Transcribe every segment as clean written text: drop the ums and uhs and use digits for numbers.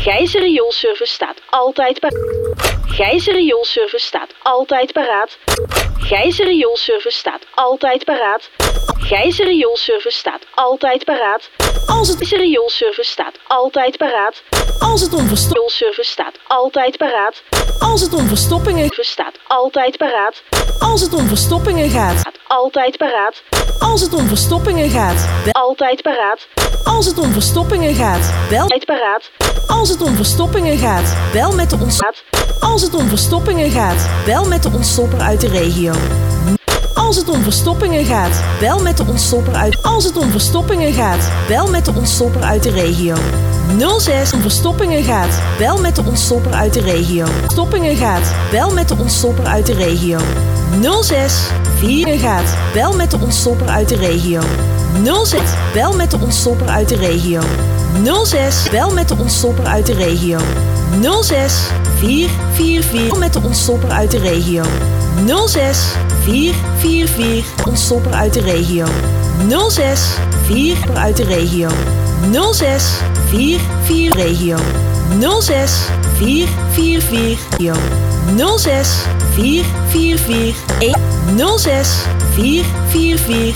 Gijzer Rioolservice staat altijd paraat. Gijzer Rioolservice staat altijd paraat. Gijzer Rioolservice staat altijd paraat. Gijzer Rioolservice staat altijd paraat. Als het Rioolservice staat altijd paraat. Als het om verstoppingen staat altijd paraat. Als het om verstoppingen staat altijd paraat. Als het om verstoppingen gaat, altijd paraat. Als het om verstoppingen gaat, altijd paraat. Als het om verstoppingen gaat, bel altijd paraat. Als het om verstoppingen gaat, bel met de ontstopper. Als het om verstoppingen gaat, bel met de ontstopper uit de regio. Als het om verstoppingen gaat, bel met de ontstopper uit. Als het om verstoppingen gaat, bel met de ontstopper uit de regio. 06 om verstoppingen gaat, bel met de ontstopper uit de regio. Stoppingen gaat, bel met de ontstopper uit de regio. 06 4 gaat, bel met de ontstopper uit de regio. 06 bel met de ontstopper uit de regio. 06 bel met de ontstopper uit de regio. 06 444 met de ontstopper uit de regio. 06 444 ontstopper uit de regio. 06 4 uit de regio. 06 44 regio. 06 444 06 444 06 444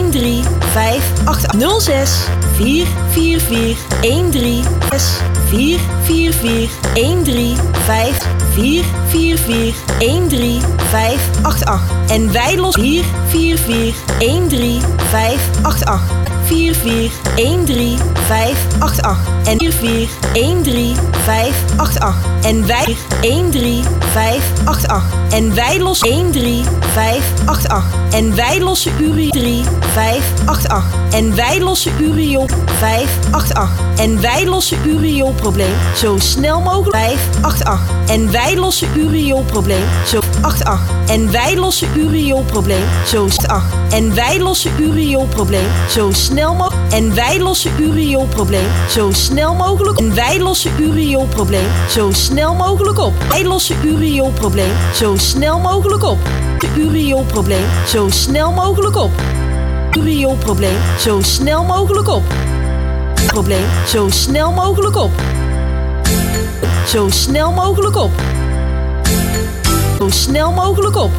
1358 06 444 13 444 135 444 13588 en wij los 444 13588 44 13588 en 44 13588 en wij 13588 en wij los 13588 en wij lossen Uri 3588 en wij lossen Uriel 588 en wij lossen Uriel probleem zo snel mogelijk 588 en wij lossen Uriel probleem zo 88 en wij lossen Uriel probleem zo 8 en wij lossen Uriel probleem zo snel mogelijk en wij lossen Uriel probleem zo snel mogelijk en wij lossen Uriel probleem zo snel mogelijk op. Wij lossen Uriel probleem zo snel mogelijk op. De Uriel probleem zo snel mogelijk op. Uriel probleem zo snel mogelijk op. Probleem zo snel mogelijk op. Zo snel mogelijk op. Zo snel mogelijk op.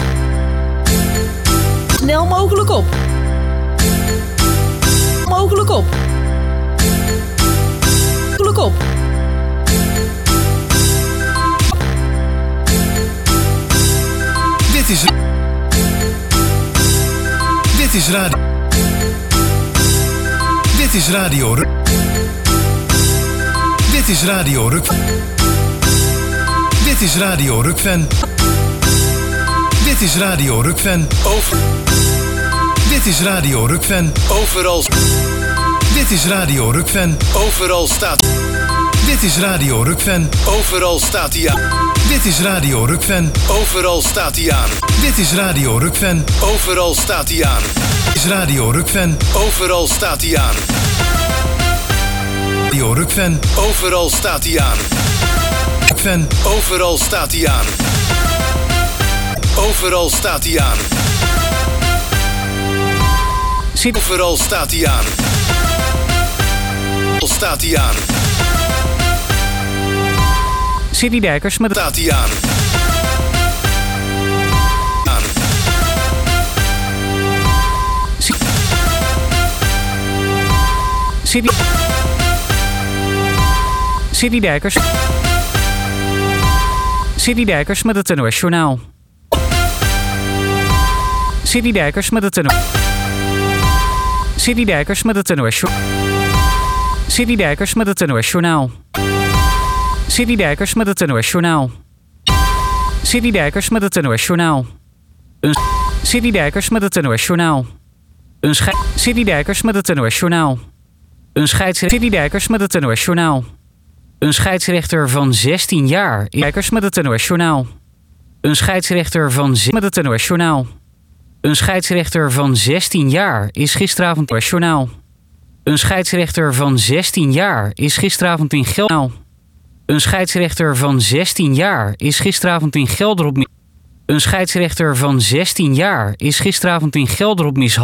Snel mogelijk op. Mogelijk op. Mogelijk op. Dit is radio. Dit is Radio Ruk. Dit is Radio Ruk. Dit is Radio Rukven. Dit is Radio Rukven. Over. Dit is Radio Rukven. Overal. Dit is Radio Rukven. Overal staat. Dit is Radio Rukven. Overal staat hij aan. Dit is Radio Rukven. Overal staat hij aan. Dit is Radio Rukven. Overal staat hij aan. Dit is Radio Rukven. Overal staat hij aan. Radio Rukven. Overal staat hij aan. Rukven. Overal staat hij aan. Overal staat hij aan. Overal staat hij aan. Staat hij aan. City Dijkers met staat hij aan. City Dijkers. City Dijkers met het NOS Journaal. City Dijkers met het NOS. City Dijkers met het NOS Journaal. City Dijkers met het NOS Journaal. City Dijkers met het NOS Journaal. City Dijkers met het NOS Journaal. City Dijkers met het NOS Journaal. City Dijkers met het NOS Journaal. City Dijkers met het NOS Journaal. Een scheidsrechter van 16 jaar. Dijkers met het NOS Journaal. Een scheidsrechter van met het NOS Journaal. Een scheidsrechter van 16 jaar is gisteravond NOS Journaal. Een scheidsrechter van 16 jaar is gisteravond in Gelderop. Een scheidsrechter van 16 jaar is gisteravond in Gelderop. Een scheidsrechter van 16 jaar is gisteravond in Gelderop mishandeld.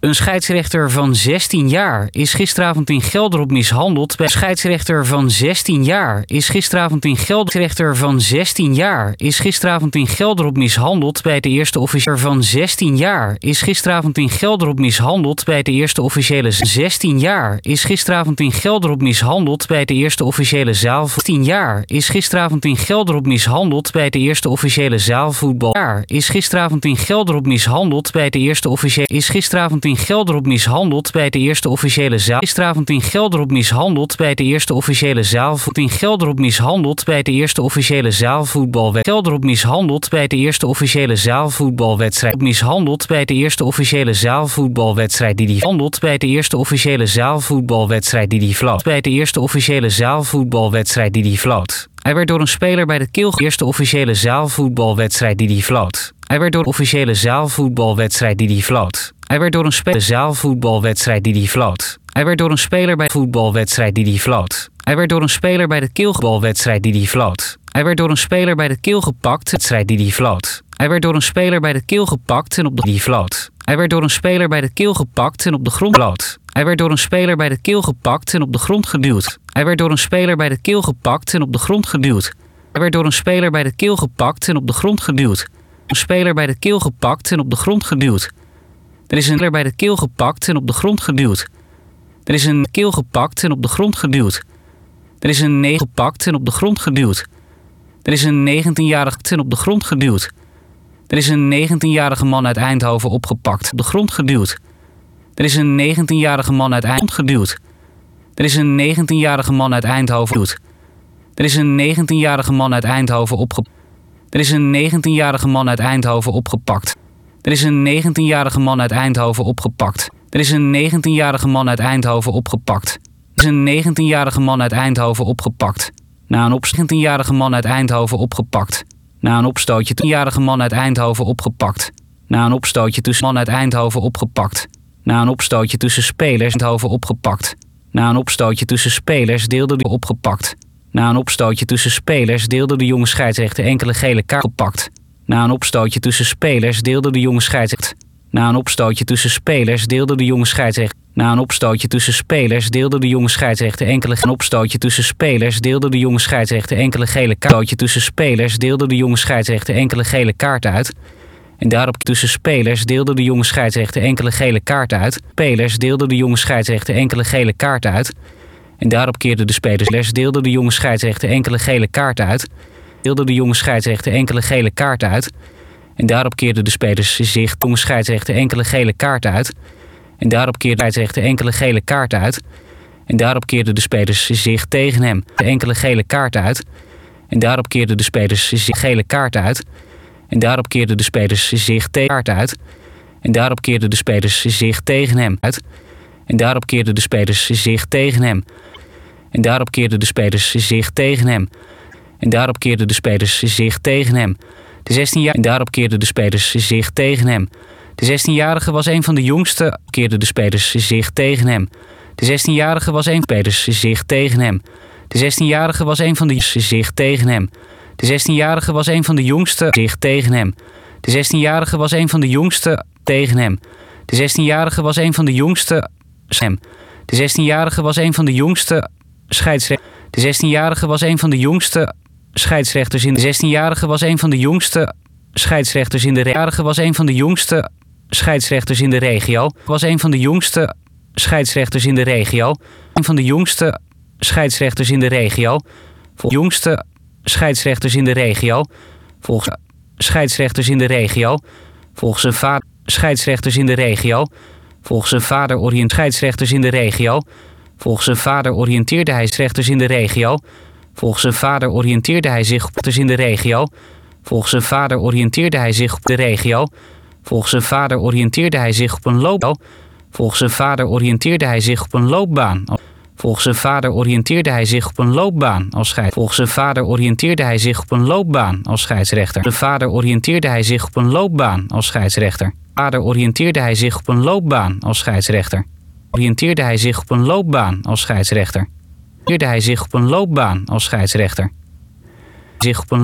Een scheidsrechter van 16 jaar is gisteravond in Gelderop mishandeld bij scheidsrechter van 16 jaar is gisteravond in Gelderrechter van 16 jaar is gisteravond in Gelderop mishandeld bij de eerste officier van 16 jaar is gisteravond in Gelderop mishandeld bij de eerste officiële 16 jaar is gisteravond in Gelderop mishandeld bij de eerste officiële zaal 16 jaar is gisteravond in Gelderop mishandeld bij de eerste officiële zaalvoetbal is gisteravond in Gelderop mishandeld bij de eerste officiële is gisteravond in Gelderop mishandeld bij de eerste officiële zaal. Gisteravond in Gelderop mishandeld bij de eerste officiële zaalvoet. In Gelderop mishandeld bij de eerste officiële zaalvoetbalwedstrijd. Gelderop mishandeld bij de eerste officiële zaalvoetbalwedstrijd. Mishandeld bij de eerste officiële zaalvoetbalwedstrijd die handelt bij de eerste officiële zaalvoetbalwedstrijd die floot. Bij de eerste officiële zaalvoetbalwedstrijd die floot. Hij werd door een speler bij de keel. Eerste officiële zaalvoetbalwedstrijd die floot. Hij werd door een officiële zaalvoetbalwedstrijd die floot. Hij werd door een speler zaalvoetbalwedstrijd die floot. Hij werd door een speler bij voetbalwedstrijd die floot. Hij werd door een speler bij de keelbalwedstrijd die floot. Hij werd door een speler bij de keel gepakt. Wedstrijd die floot. Hij werd door een speler bij de keel gepakt en op de die floot. Hij werd door een speler bij de keel gepakt en op de grond floot. Hij werd door een speler bij de keel gepakt en op de grond geduwd. Hij werd door een speler bij de keel gepakt en op de grond geduwd. Hij werd door een speler bij de keel gepakt en op de grond geduwd. Een speler bij de keel gepakt en op de grond geduwd. Er is een speler bij de keel gepakt en op de grond geduwd. Er is een keel gepakt en op de grond geduwd. Er is een 9 gepakt en op de grond geduwd. Er is een 19-jarige en op de grond geduwd. Er is een 19-jarige man uit Eindhoven opgepakt, op de grond geduwd. Er is een 19-jarige man uit Eindhoven geduwd. Er is een 19-jarige man uit Eindhoven geduwd. Er is een 19-jarige man uit Eindhoven opgepakt. Er is een 19-jarige man uit Eindhoven opgepakt. Er is een 19-jarige man uit Eindhoven opgepakt. Er is een 19-jarige man uit Eindhoven opgepakt. Er is een 19-jarige man uit Eindhoven opgepakt. Na een 19-jarige man uit Eindhoven opgepakt. Na een opstootje 10-jarige man uit Eindhoven opgepakt. Na een opstootje tussen man uit Eindhoven opgepakt. Na een opstootje tussen spelers Eindhoven opgepakt. Na een opstootje tussen spelers deelde de opgepakt. Na een opstootje tussen spelers deelde de jonge scheidsrechter enkele gele kaart gepakt. Na een opstootje tussen spelers deelde de jonge scheidsrechter. Na een opstootje tussen spelers deelde de jonge scheidsrechter. Na een opstootje tussen spelers deelde de jonge scheidsrechter enkele opstootje tussen spelers deelde de jonge scheidsrechter enkele gele kaart tussen spelers deelde de jonge scheidsrechter enkele gele kaarten uit. En daarop tussen spelers deelde de jonge scheidsrechter enkele gele kaarten uit. Spelers deelde de jonge scheidsrechter enkele gele kaarten uit. En daarop keerden de spelers deelde de jonge scheidsrechter enkele gele kaarten uit. Deelde de jonge scheidsrechter enkele gele kaarten uit. En daarop keerden de spelers zich de jonge scheidsrechter enkele gele kaarten uit. En daarop keerde de scheidsrechter enkele gele kaarten uit. En daarop keerden de spelers zich tegen hem enkele gele kaarten uit. En daarop keerden de spelers zich gele kaarten uit. En daarop keerden de spelers zich tegen kaarten uit. En daarop keerden de spelers zich tegen hem uit. En daarop keerden de spelers zich tegen hem. En daarop keerden de spelers zich tegen hem. En daarop keerden de spelers zich tegen hem. De 16-jarige en daarop keerden de spelers zich tegen hem. De 16-jarige was een van de jongste, keerden de spelers zich tegen hem. De 16-jarige was een spelers zich tegen hem. De 16-jarige was een van de zich tegen hem. De 16-jarige was een van de jongste zich tegen hem. De 16-jarige was een van de jongste tegen hem. De 16-jarige was een van de jongste hem. De 16-jarige was een van de jongste scheidsrechters. De 16-jarige was een van de jongste scheidsrechters in de 16-jarige was een van de jongste scheidsrechters in de regio. Was een van de jongste scheidsrechters in de regio. Was een van de jongste scheidsrechters in de regio. Een van de jongste scheidsrechters in de regio. Jongste scheidsrechters in de regio. Volgens scheidsrechters in de regio. Volgens zijn vader scheidsrechters in de regio. Volgens zijn vader scheidsrechters in de regio. Volgens zijn vader oriënteerde hij rechters in de regio. Volgens zijn vader oriënteerde hij zich op in de regio. Volgens zijn vader oriënteerde hij zich op de regio. Volgens zijn vader oriënteerde hij zich op een loopbaan. Volgens zijn vader oriënteerde hij zich op een loopbaan. Volgens zijn vader oriënteerde hij zich op een loopbaan als scheidsrechter. Volgens zijn vader oriënteerde hij zich op een loopbaan als scheidsrechter. De vader oriënteerde hij zich op een loopbaan als scheidsrechter. Vader oriënteerde hij zich op een loopbaan als scheidsrechter. Oriënteerde hij zich op een loopbaan als scheidsrechter. Oriënteerde hij zich op een loopbaan als scheidsrechter. Zich op een loopbaan als scheidsrechter. In op een loopbaan als scheidsrechter. Oriënteerde hij zich op een loopbaan als scheidsrechter. Oriënteerde hij zich op een loopbaan als scheidsrechter. Oriënteerde hij zich op een loopbaan als scheidsrechter. Oriënteerde hij zich op een loopbaan als scheidsrechter.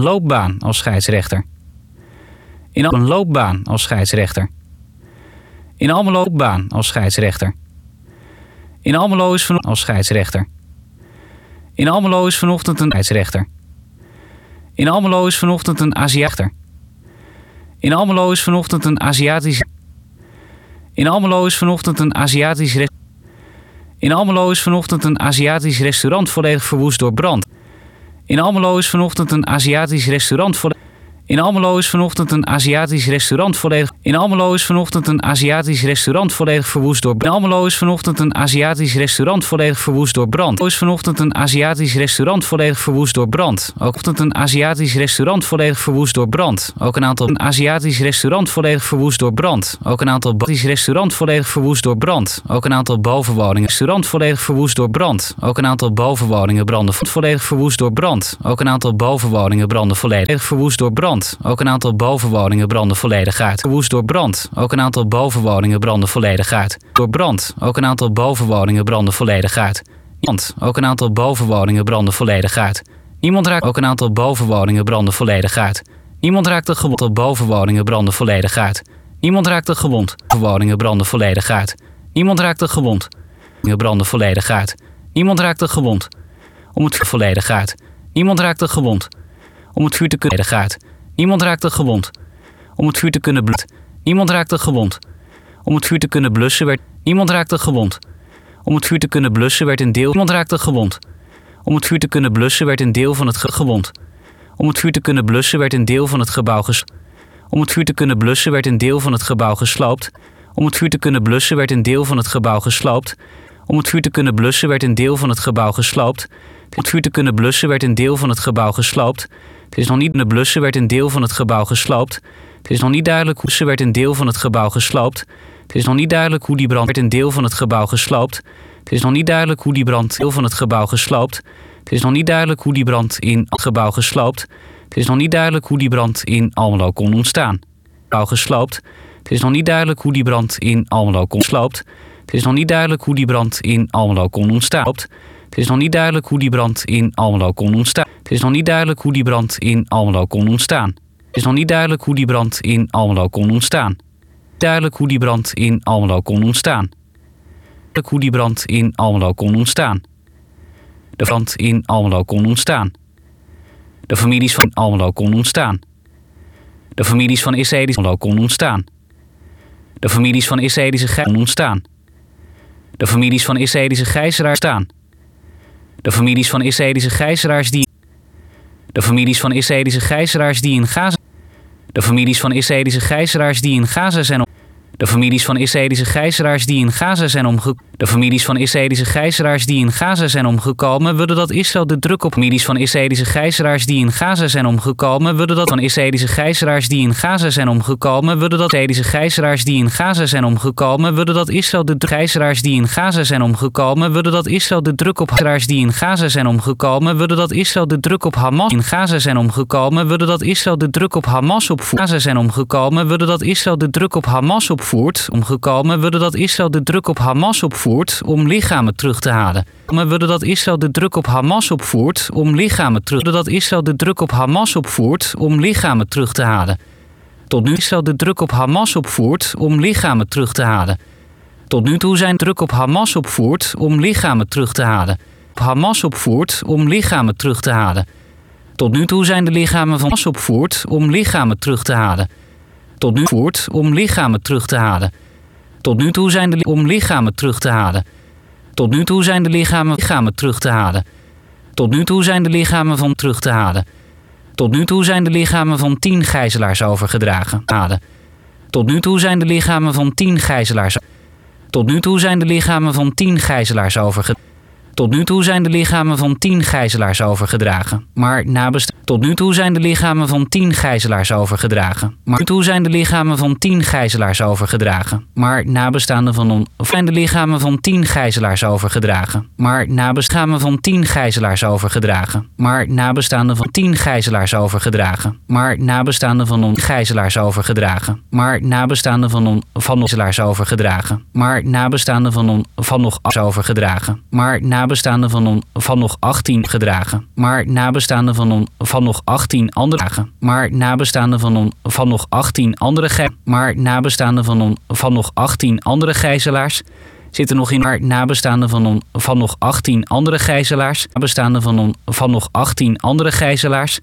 In op een loopbaan als scheidsrechter. In Almelo baan als scheidsrechter. In Almelo is vanochtend als scheidsrechter. In Almelo is vanochtend een scheidsrechter. In Almelo is vanochtend een Aziater. In Almelo is vanochtend een Aziatisch. In Almelo is vanochtend een Aziatisch In Almelo is vanochtend een Aziatisch restaurant volledig verwoest door brand. In Almelo is vanochtend een Aziatisch restaurant volledig. In Almelo is vanochtend een Aziatisch restaurant volledig. In Almelo is vanochtend een Aziatisch restaurant volledig verwoest door brand. In Almelo is vanochtend een Aziatisch restaurant volledig verwoest door brand. Is vanochtend een Aziatisch restaurant volledig verwoest door brand. Ook vanochtend een Aziatisch restaurant volledig verwoest door brand. Ook een aantal een Aziatisch restaurant volledig verwoest door brand. Ook een aantal Aziatisch restaurant volledig verwoest door brand. Ook een aantal bovenwoningen restaurant volledig verwoest door brand. Ook een aantal bovenwoningen branden volledig verwoest door brand. Ook een aantal bovenwoningen branden volledig verwoest door brand. Ook een aantal bovenwoningen branden volledig uit. Verwoest door brand. Ook een aantal bovenwoningen branden volledig uit. Door brand. Ook een aantal bovenwoningen branden volledig uit. Brand. Ook een aantal bovenwoningen branden volledig uit. Niemand raakt. Ook een aantal bovenwoningen branden volledig uit. Niemand raakte gewond. Op bovenwoningen branden volledig uit. Niemand raakte gewond. Bovenwoningen branden volledig uit. Niemand raakte gewond. Branden volledig uit. Niemand raakte gewond. Om het vuur volledig uit. Niemand raakte gewond. Om het vuur te kunnen uit. Niemand raakte gewond. Om het vuur te kunnen blussen. Niemand raakte gewond. Om het vuur te kunnen blussen werd. Niemand raakte gewond. Om het vuur te kunnen blussen werd een deel. Niemand raakte gewond. Om het vuur te kunnen blussen werd een deel van het gewond. Om het vuur te kunnen blussen werd een deel van het gebouw Om het vuur te kunnen blussen werd een deel van het gebouw gesloopt. Om het vuur te kunnen blussen werd een deel van het gebouw gesloopt. Om het vuur te kunnen blussen werd een deel van het gebouw gesloopt. Om het vuur te kunnen blussen werd een deel van het gebouw gesloopt. Het is nog niet de blussen werd een deel van het gebouw gesloopt. Het is nog niet duidelijk hoe ze werd een deel van het gebouw gesloopt. Het is nog niet duidelijk hoe die brand werd een deel van het gebouw gesloopt. Het is nog niet duidelijk hoe die brand deel van het gebouw gesloopt. Het is nog niet duidelijk hoe die brand in het gebouw gesloopt. Het is nog niet duidelijk hoe die brand in Almelo kon ontstaan. Gebouw gesloopt. Het is nog niet duidelijk hoe die brand in Almelo kon sloopt. Het is nog niet duidelijk hoe die brand in Almelo kon ontstaan. Het is nog niet duidelijk hoe die brand in Almelo kon ontstaan. Het is nog niet duidelijk hoe die brand in Almelo kon ontstaan. Het is nog niet duidelijk hoe die brand in Almelo kon ontstaan. Duidelijk hoe die brand in Almelo kon ontstaan. Duidelijk hoe die brand in Almelo kon ontstaan. De brand in Almelo kon ontstaan. De families van Almelo kon ontstaan. De families van Israëlische Almelo kon ontstaan. De families van Israëlische gijzelaars kon ontstaan. De families van Israëlische gijzelaars staan. De families van Israëlische gijzelaars die. De families van Israëlische gijzelaars die in Gaza. De families van Israëlische gijzelaars die in Gaza zijn. De families van Israëlische gijzelaars die in Gaza zijn omgekomen. De families van Israëlische gijzelaars die in Gaza zijn omgekomen willen dat Israël de druk op families van Israëlische gijzelaars die in Gaza zijn omgekomen willen dat van Israëlische gijzelaars die in Gaza zijn omgekomen willen dat Israëlische gijzelaars die in Gaza zijn omgekomen willen dat Israël de gijzelaars die in Gaza zijn omgekomen willen dat Israël de druk op gijzelaars die in Gaza zijn omgekomen willen dat Israël de druk op Hamas in Gaza zijn omgekomen willen dat Israël de druk op Hamas opvoert. Gaza zijn omgekomen willen dat Israël de druk op Hamas opvoert. Omgekomen willen dat Israël de druk op Hamas opvoert om lichamen terug te halen. We willen dat Israël de druk op Hamas opvoert om lichamen terug. Dat Israël de druk op Hamas opvoert om lichamen terug te halen. Tot nu Israël de druk op Hamas opvoert om lichamen terug te halen. Tot nu toe zijn druk op Hamas opvoert om lichamen terug te halen. Hamas opvoert om lichamen terug te halen. Tot nu toe zijn de lichamen van Hamas opvoert om lichamen terug te halen. Tot nu voert om lichamen terug te halen. Tot nu toe zijn de om lichamen terug te halen. Tot nu toe zijn de lichamen terug te halen. Tot nu toe zijn de lichamen van terug te halen. Tot nu toe zijn de lichamen van 10 gijzelaars overgedragen. Tot nu toe zijn de lichamen van 10 gijzelaars. Tot nu toe zijn de lichamen van 10 gijzelaars overgedragen. Tot nu toe zijn de lichamen van 10 gijzelaars overgedragen. Maar tot nu toe zijn de lichamen van 10 gijzelaars overgedragen. Maar toe zijn de lichamen van 10 gijzelaars overgedragen. Maar nabestaanden van zijn de lichamen van 10 gijzelaars overgedragen. Maar nabestaanden van 10 gijzelaars overgedragen. Maar nabestaanden van 10 gijzelaars overgedragen. Maar nabestaanden van gijzelaars overgedragen. Maar nabestaanden van gijzelaars overgedragen. Maar nabestaanden van nog overgedragen. Maar nabestaanden van nog 18 gedragen. Maar nabestaanden van nog 18 andere dagen. Maar nabestaanden van nog 18 andere maar nabestaanden van nog 18 andere gijzelaars zitten nog in. Maar nabestaanden van nog 18 andere gijzelaars. Nabestaanden van nog 18 andere gijzelaars.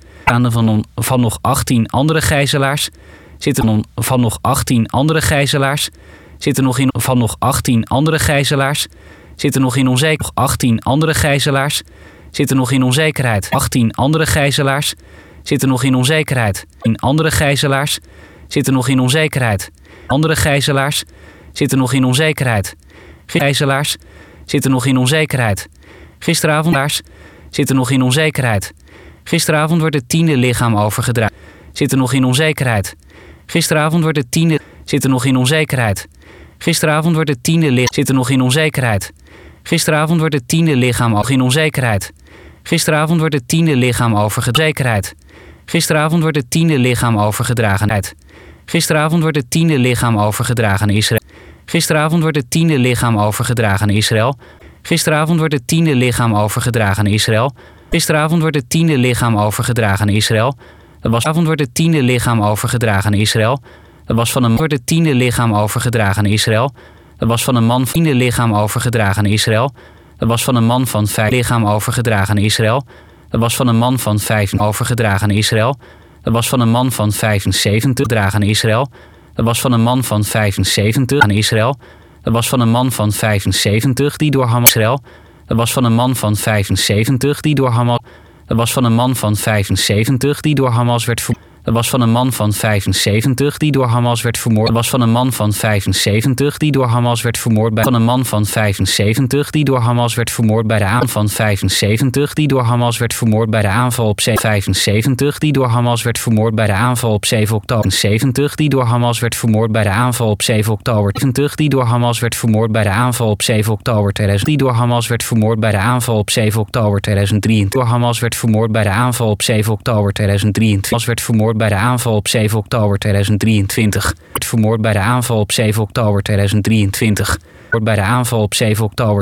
Van nog 18 andere gijzelaars zitten van nog 18 andere gijzelaars zitten nog in. Van nog 18 andere gijzelaars zitten nog in onzekerheid. 18 andere gijzelaars zitten nog in onzekerheid. 18 andere gijzelaars zitten nog in onzekerheid. In andere gijzelaars zitten nog in onzekerheid. Andere gijzelaars zitten nog in onzekerheid. Gijzelaars zitten nog in onzekerheid. Gisteravond zitten nog in onzekerheid. Gisteravond wordt het 10e lichaam overgedragen. Zitten nog in onzekerheid. Gisteravond wordt het 10e zitten nog in onzekerheid. Gisteravond wordt het 10e lichaam zitten nog in onzekerheid. Gisteravond wordt het 10e lichaam in onzekerheid. Gisteravond wordt het 10e lichaam overgedragen. Gisteravond wordt het 10e lichaam overgedragen. Gisteravond wordt het 10e lichaam overgedragen aan Israël. Gisteravond wordt het 10e lichaam overgedragen aan Israël. Gisteravond wordt het 10e lichaam overgedragen aan Israël. Gisteravond wordt het 10e lichaam overgedragen aan Israël. Gisteravond wordt het 10e lichaam overgedragen aan Israël. Dat was van een wordt het 10e lichaam overgedragen aan Israël. Dat was van een man 10e lichaam overgedragen aan Israël. Dat was van een man van 5 lichaam overgedragen aan Israël. Dat was van een man van 5 overgedragen aan Israël. Dat was van een man van 75 dragen aan Israël. Dat was van een man van 75 aan Israël. Dat was van een man van 75 die door Hamas Israël. Dat was van een man van 75 die door Hamas. Dat was van een man van 75 die door Hamas werd vermoord. Dat was van een man van 75 die door Hamas werd vermoord. Dat was van een man van 75 die door Hamas werd vermoord. Van een man van 75 die door Hamas werd vermoord bij de aanval van 75 die door Hamas werd vermoord bij de aanval op 75 die door Hamas werd vermoord bij de aanval op 7 oktober. 70 die door Hamas werd vermoord bij de aanval op 7 oktober. 70 die door Hamas werd vermoord bij de aanval op 7 oktober 2000. Die door Hamas werd vermoord bij de aanval op 7 oktober 2023. Door Hamas werd vermoord bij de aanval op 7 oktober 2023. Hamas werd vermoord bij de aanval op 7 oktober 2023. Werd vermoord bij de aanval op 7 oktober 2023. Wordt bij de aanval op 7 oktober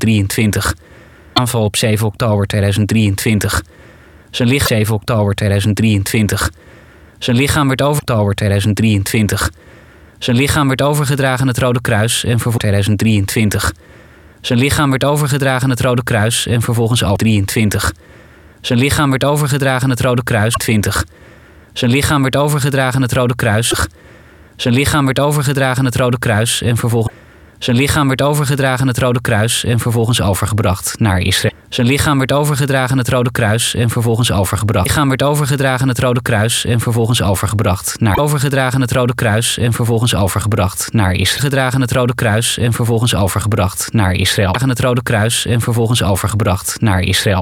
2023. Aanval op 7 oktober 2023. Zijn lichaam 7 oktober 2023. Zijn lichaam werd over oktober 2023. Zijn lichaam werd overgedragen aan het Rode Kruis en vervolgens 2023. Zijn lichaam werd overgedragen aan het Rode Kruis en vervolgens al 23. Zijn lichaam werd overgedragen aan het Rode Kruis 20. Zijn lichaam werd overgedragen aan het Rode Kruis. Zijn lichaam werd overgedragen aan het Rode Kruis en vervolgens. Zijn lichaam werd overgedragen aan het Rode Kruis en vervolgens overgebracht naar Israël. Zijn lichaam werd overgedragen aan het Rode Kruis en vervolgens overgebracht. Zijn lichaam werd overgedragen aan het Rode Kruis en vervolgens overgebracht naar. Overgedragen aan het Rode Kruis en vervolgens overgebracht naar Israël. Gedragen aan het Rode Kruis en vervolgens overgebracht naar Israël. Aan het Rode Kruis en vervolgens overgebracht naar Israël.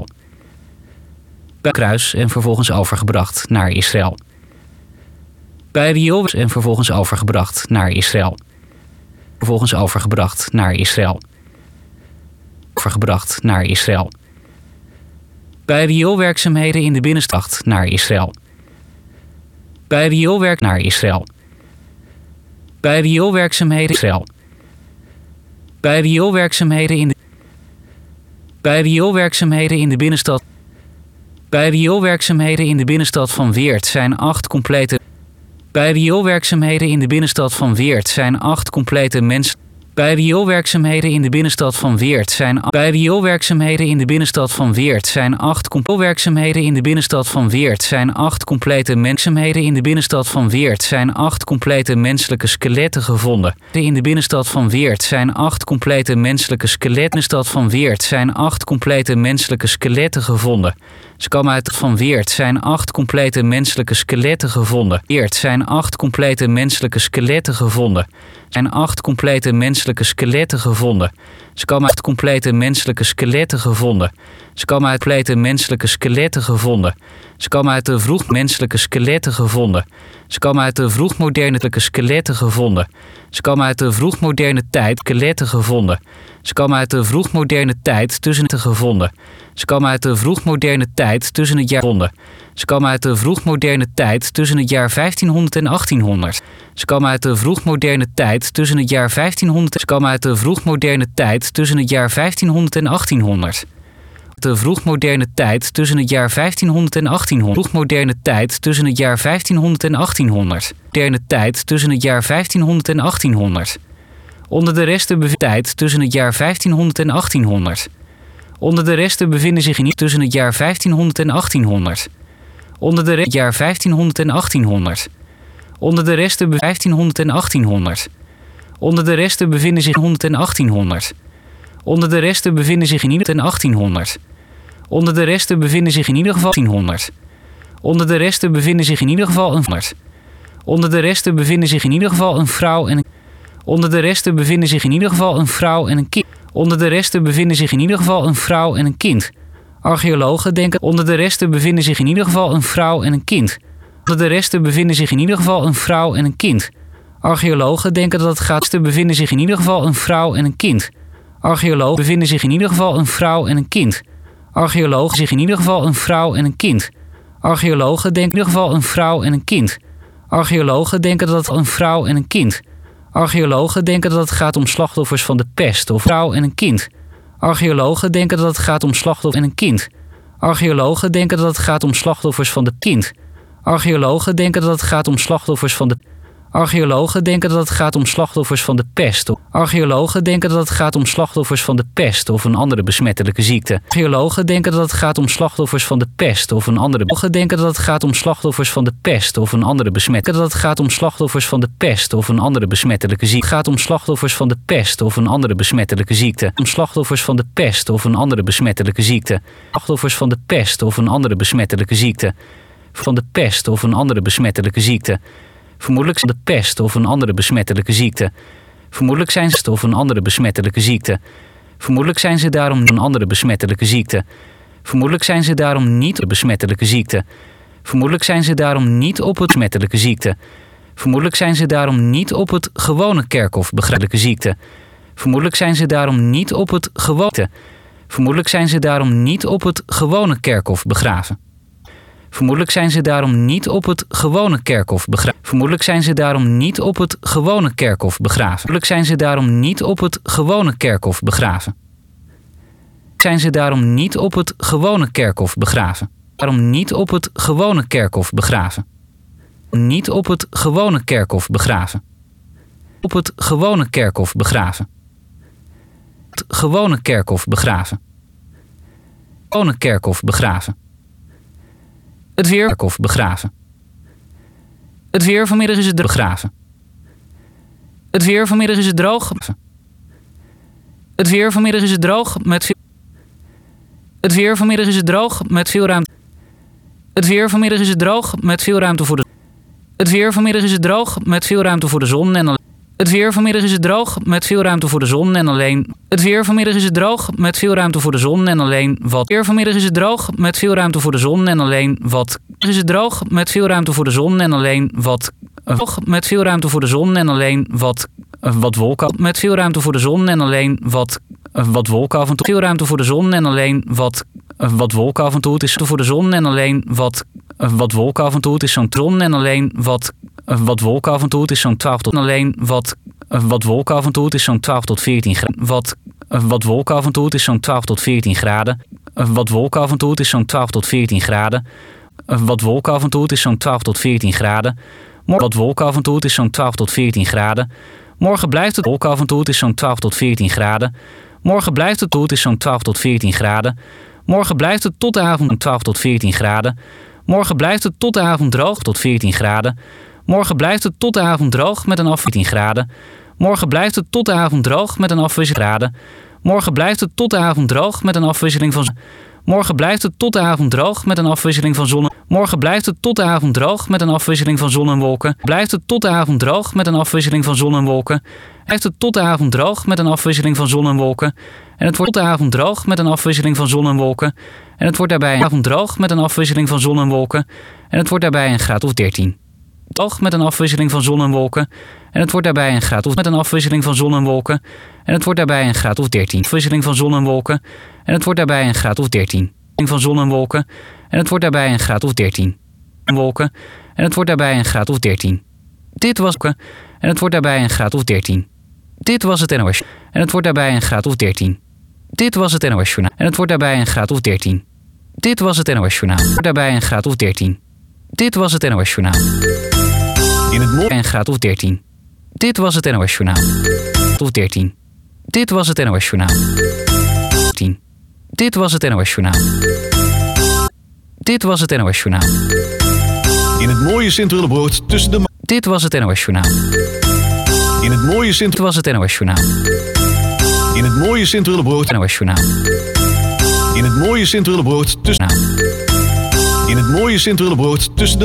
Kruis en vervolgens overgebracht naar Israël. Bij Riool en vervolgens overgebracht naar Israël. Vervolgens overgebracht naar Israël. Overgebracht naar Israël. Bij rioolwerkzaamheden in de binnenstad naar Israël. Bij rioolwerk naar Israël. Bij rioolwerkzaamheden Israël. Bij rioolwerkzaamheden in de. Bij rioolwerkzaamheden in de binnenstad. Bij rioolwerkzaamheden in de binnenstad van Weert zijn 8 complete. Bij rioolwerkzaamheden in de binnenstad van Weert zijn 8 complete mensen. Bij rioolwerkzaamheden in de binnenstad van Weert zijn. Bij rioolwerkzaamheden in de binnenstad van Weert zijn 8 werkzaamheden in de binnenstad van Weert zijn 8 complete werkzaamheden in de binnenstad van Weert zijn 8 complete menselijke skeletten gevonden. In de binnenstad van Weert zijn 8 complete menselijke skeletten. In de stad van Weert zijn 8 complete menselijke skeletten gevonden. Ze komen uit van Weert zijn 8 complete menselijke skeletten gevonden. Weert zijn 8 complete menselijke skeletten gevonden. Zijn 8 complete menselijke skeletten gevonden. Ze komen uit complete menselijke skeletten gevonden. Ze komen uit complete menselijke skeletten gevonden. Ze komen uit de vroegmenselijke skeletten gevonden. Ze komen uit de vroegmoderne skeletten gevonden. Ze komen uit de vroegmoderne tijd skeletten gevonden. Ze komen uit de vroegmoderne tijd tussen het gevonden. Ze komen uit de vroegmoderne tijd tussen het jaar gevonden. Ze komen uit de vroegmoderne tijd tussen het jaar 1500 en 1800. Ze komen uit de vroegmoderne tijd tussen het jaar 1500. Ze komen uit de vroegmoderne tijd tijd tussen het jaar 1500 en 1800. De vroegmoderne tijd tussen het jaar 1500 en 1800. Vroegmoderne tijd tussen het jaar 1500 en 1800. Moderne tijd tussen het jaar 1500 en 1800. Onder de resten bevindt tijd tussen het jaar 1500 en 1800. Onder de resten bevinden zich in tussen het jaar 1500 en 1800. Onder de jaar 1500 en 1800. Onder de resten 1500 en 1800. Onder de resten bevinden zich 100 en 1800. Onder de resten bevinden zich in ieder geval 1800. Onder de resten bevinden zich in ieder geval 1800. Onder de resten bevinden zich in ieder geval een 100. Onder de resten bevinden zich in ieder geval een vrouw en een. Onder de resten bevinden zich in ieder geval een vrouw en een kind. Onder de resten bevinden zich in ieder geval een vrouw en een kind. Archeologen denken onder de resten bevinden zich in ieder geval een vrouw en een kind. Onder de resten bevinden zich in ieder geval een vrouw en een kind. Archeologen denken dat het gaat te bevinden zich in ieder geval een vrouw en een kind. Archeologen bevinden zich in ieder geval een vrouw en een kind. Archeologen zich in ieder geval een vrouw en een kind. Archeologen denken in ieder geval een vrouw en een kind. Archeologen denken dat het een vrouw en een kind. Archeologen denken dat het gaat om slachtoffers van de pest of vrouw en een kind. Archeologen denken dat het gaat om slachtoffers en een kind. Archeologen denken dat het gaat om slachtoffers van de kind. Archeologen denken dat het gaat om slachtoffers van de. Archeologen denken dat het gaat om slachtoffers van de pest. Archeologen denken dat het gaat om slachtoffers van de pest of een andere besmettelijke ziekte. Archeologen denken dat het gaat om slachtoffers van de pest of een andere. Archeologen denken dat het gaat om slachtoffers van de pest of een andere besmettelijke. Dat het gaat om slachtoffers van de pest of een andere besmettelijke ziekte. Het gaat om slachtoffers van de pest of een andere besmettelijke ziekte. Om slachtoffers van de pest of een andere besmettelijke ziekte. Slachtoffers van de pest of een andere besmettelijke ziekte. Van de pest of een andere besmettelijke ziekte. Vermoedelijk de pest of een andere besmettelijke ziekte. Vermoedelijk zijn ze of een andere besmettelijke ziekte. Vermoedelijk zijn ze daarom een andere besmettelijke ziekte. Vermoedelijk zijn ze daarom niet op besmettelijke ziekte. Vermoedelijk zijn ze daarom niet op het besmettelijke ziekte. Vermoedelijk zijn ze daarom niet op het gewone kerkhof begrijpelijke ziekte. Vermoedelijk zijn ze daarom niet op het gewone. Vermoedelijk zijn ze daarom niet op het gewone kerkhof begraven. Vermoedelijk zijn ze daarom niet op het gewone kerkhof begraven. Vermoedelijk zijn ze daarom niet op het gewone kerkhof begraven. Vermoedelijk zijn ze daarom niet op het gewone kerkhof begraven. Zijn ze daarom niet op het gewone kerkhof begraven. Daarom niet op het gewone kerkhof begraven. Niet op het gewone kerkhof begraven. Op het gewone kerkhof begraven. Het gewone kerkhof begraven. Gewone kerkhof begraven. Het weer kerkhof begraven. Het weer vanmiddag is het begraven. Het weer vanmiddag is het droog. Het weer vanmiddag is het droog met veel. Het weer vanmiddag is het droog met veel ruimte. Het weer vanmiddag is het droog met veel ruimte voor de. Het weer vanmiddag is het droog met veel ruimte voor de zon en alleen. Het weer vanmiddag is het droog met veel ruimte voor de zon en alleen. Het weer vanmiddag is het droog met veel ruimte voor de zon en alleen wat. Het weer vanmiddag is het droog met veel ruimte voor de zon en alleen wat. Is het droog met veel ruimte voor de zon en alleen wat. Met veel ruimte voor de zon en alleen wat. Wat wolken. Met veel ruimte voor de zon en alleen wat. Wat wolken af en toe. Veel ruimte voor de zon en alleen wat. Wat wolken af en toe. Het is voor de zon en alleen wat. Wat wolken af en toe. Het is zo'n zon en alleen wat. Wat wolken af en toe. Het is zo'n 12 tot alleen wat. Wat wolken af en toe. Het is zo'n 12 tot 14 graden. Wat wolken af en toe. Het is zo'n 12 tot 14 graden. Wat wolken af en toe. Het is zo'n 12 tot 14 graden. Wat wolken af en toe. Het is zo'n 12 tot 14 graden. Wat wolken af en toe. Het is zo'n 12 tot 14 graden. Morgen blijft het wolken af en toe. Het is zo'n 12 tot 14 graden. Morgen blijft het toe. Het is zo'n 12 tot 14 graden. Morgen blijft het tot de avond 12 tot 14 graden. Morgen blijft het tot de avond droog tot 14 graden. Morgen blijft het tot de avond droog met een afwisseling 14 graden. Morgen blijft het tot de avond droog met een afwisseling graden. Morgen blijft het tot de avond droog met een afwisseling van. Morgen blijft het tot de avond droog met een afwisseling van zon. Morgen blijft het tot de avond droog met een afwisseling van zon en wolken. Blijft het tot de avond droog met een afwisseling van zon en wolken. Blijft het tot de avond droog met een afwisseling van zon en wolken. En het wordt tot de avond droog met een afwisseling van zon en wolken. En het wordt daarbij een avond droog met een afwisseling van zon en wolken. En het wordt daarbij een graad of 13. Droog met een afwisseling van zon en wolken. En het wordt daarbij een graad of met een afwisseling van zon en wolken. En het wordt daarbij een graad of 13. Afwisseling van zon en wolken. En het wordt daarbij een graad of 13. Van zon en wolken. En het wordt daarbij een graad of 13. Wolken. En het wordt daarbij een graad of 13. Dit was en het wordt daarbij een graad of 13. Dit was het NOS. En het wordt daarbij een graad of 13. Dit was het NOS Journaal. En het wordt daarbij een graad of 13. Dit was het NOS Journaal. Daarbij een graad of 13. Dit was het NOS Journaal. In het noorden Een graad of 13. Dit was het NOS Journaal. Of 13. Dit was het NOS Journaal. 10. Dit was het NOS Journaal. Dit was het NOS Journaal. in het mooie Sint-Willebrood tussen de... Dit was het NOS Journaal. In het mooie Sint... Dit was het NOS Journaal. In het mooie Sint-Willebrood... NOS Journaal. In het mooie Sint-Willebrood tussen... In het mooie Sint-Willebrood tussen de...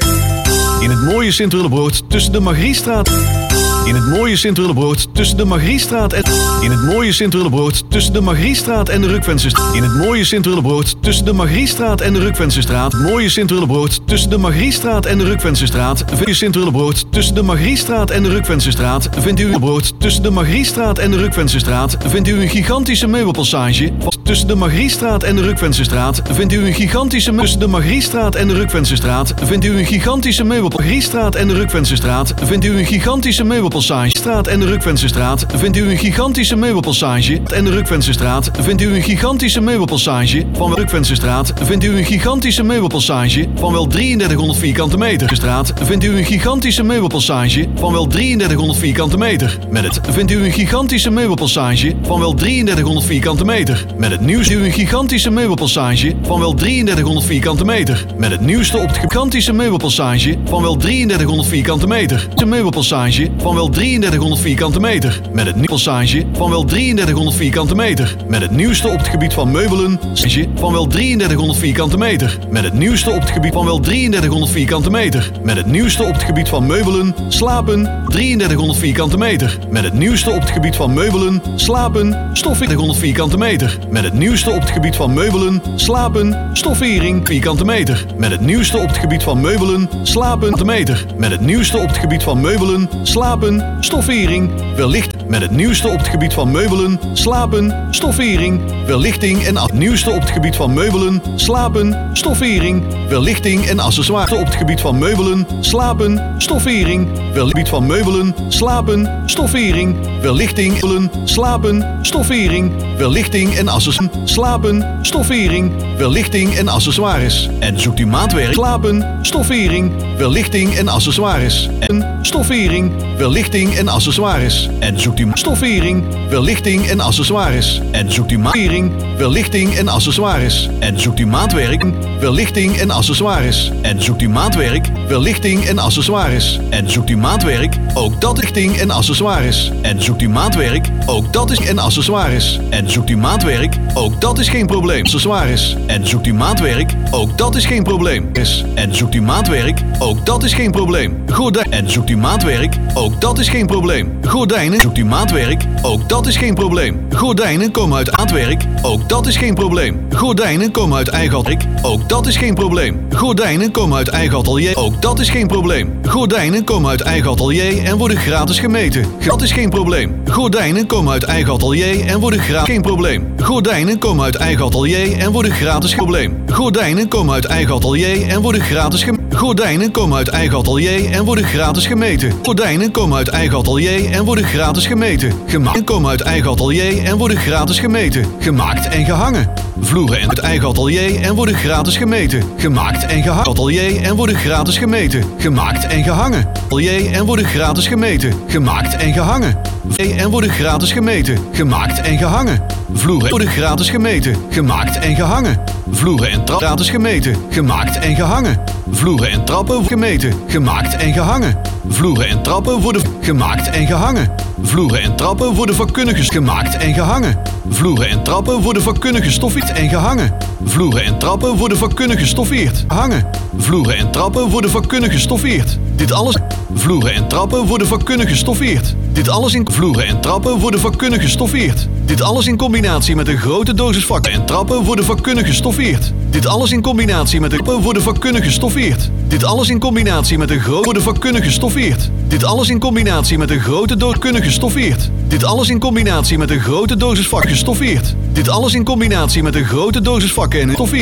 In het mooie Sint-Willebrood tussen de Margriestraat... In het mooie Sint-Willebrood tussen de Margriestraat en... In het mooie Sint-Willebrood tussen de Margriestraat en de Rukvensterstraat. In het mooie Sint-Willebrood tussen de Margriestraat en de Rukvensterstraat. Mooie Sint-Willebrood tussen de Margriestraat en de Rukvensterstraat. Vindt u Sint-Willebrood tussen de Margriestraat en de Rukvensterstraat. Vindt u brood tussen de Margriestraat en de Rukvensterstraat. Vindt u een gigantische meubelpassage. Tussen de Margriestraat en de Rukvensterstraat. Vindt u een gigantische tussen de Margriestraat en de Rukvensterstraat. Vindt u een gigantische meubelpassage en de Rukvensterstraat. Vindt u een gigantische meubelpassage straat en de Rukvensterstraat. Vindt u een gigantische meubelpassage en de Rukvensterstraat. Vindt u een gigantische meubelpassage van wel Rukvensterstraat. Vindt u een gigantische meubelpassage van wel 3300 vierkante meter. Straat. Vindt u een gigantische meubelpassage van wel 3300 vierkante meter. Met het vindt u een gigantische meubelpassage van wel 3300 vierkante meter. Met het nieuws u een gigantische meubelpassage van wel 3300 vierkante meter. Met het nieuwste op het gigantische meubelpassage van wel 3300 vierkante meter. De meubelpassage van wel 3300 vierkante meter. Met het nieuwe passage van wel 3300 vierkante meter. Met het nieuwste op het gebied van meubelen van wel 3300 vierkante meter. Met het nieuwste op het gebied van wel 3300 vierkante meter. Met het nieuwste op het gebied van meubelen, slapen, 3300 vierkante meter. Met het nieuwste op het gebied van meubelen, slapen, stof 300 vierkante meter. Met het nieuwste op het gebied van meubelen, slapen, stoffering vierkante meter. Met het nieuwste op het gebied van meubelen, slapen meter. Met het nieuwste op het gebied van meubelen, slapen, stoffering, wellicht. Met het nieuwste op het gebied van meubelen, slapen, stoffering, wellichting en het nieuwste op het gebied van meubelen, slapen, stoffering, wellichting en accessoires op het gebied van meubelen, slapen, stoffering, gebied van meubelen, slapen, stoffering, wellichting, slapen, stoffering, wellichting en accessoires, slapen, stoffering, wellichting en accessoires. En zoekt u maatwerk, slapen, stoffering, wellichting en accessoires. En stoffering, wellichting en accessoires. En zoekt u stoffering, wellichting en accessoires. En zoekt u maatwerk, wellichting en accessoires. En zoekt u maatwerk, wellichting en accessoires. En zoekt u maatwerk, wellichting en accessoires. En zoekt u maatwerk, ook dat lichting en accessoires. En zoekt u maatwerk, ook dat is en accessoires. En zoekt u maatwerk, ook dat is geen probleem. Accessoires. En zoekt u maatwerk, ook dat is geen probleem. En zoekt u maatwerk, ook dat is geen probleem. Gordijn. En zoekt u maatwerk, ook dat is geen probleem. Gordijnen. Zoekt u maatwerk, ook dat is geen probleem. Gordijnen komen uit maatwerk, ook dat is geen probleem. Gordijnen komen uit eigen atelier, ook dat is geen probleem. Gordijnen komen uit eigen atelier, ook dat is geen probleem. Gordijnen komen uit eigen atelier en worden gratis gemeten. Dat is geen probleem. Gordijnen komen uit eigen atelier en worden gratis geen probleem. Gordijnen komen uit eigen atelier en worden gratis probleem. Gordijnen komen uit eigen atelier en worden gratis gemeten. Gordijnen komen uit eigen atelier en worden gratis gemeten. Gordijnen komen uit eigen atelier en worden gratis gemeten. Gemaakt komen uit eigen atelier en worden gratis gemeten. Gemaakt en gehangen. Vloeren uit eigen atelier en worden gratis gemeten. Gemaakt en gehangen. Atelier en worden gratis gemeten. Gemaakt en gehangen. Atelier en worden gratis gemeten. Gemaakt en gehangen. En worden gratis gemeten. Gemaakt en gehangen. Vloeren worden gratis gemeten. Gemaakt en gehangen. Vloeren en trappen gratis gemeten. Gemaakt en gehangen. Vloeren en trappen gemeten. Gemaakt en gehangen. Vloeren en trappen worden gemaakt en gehangen. Vloeren en trappen worden vakkundig gemaakt en gehangen. Vloeren en trappen worden vakkundig gestoffeerd en gehangen. Vloeren en trappen worden vakkundig gestoffeerd. Hangen. Vloeren en trappen worden vakkundig gestoffeerd. Dit alles. Vloeren en trappen worden vakkundig gestoffeerd. Dit alles in vloeren en trappen worden vakkundig gestoffeerd. Dit alles in combinatie met een grote dosis vakken en trappen worden vakkundig gestoffeerd. Dit alles in combinatie met een worden vakkundig gestoffeerd. Dit alles in combinatie met een grote worden vakkundig gestoffeerd. Dit alles in combinatie met een grote dosis kundig gestoffeerd. Dit alles in combinatie met een grote dosis vak gestoffeerd. Dit alles in combinatie met een grote dosis vakken en gestoffeerd.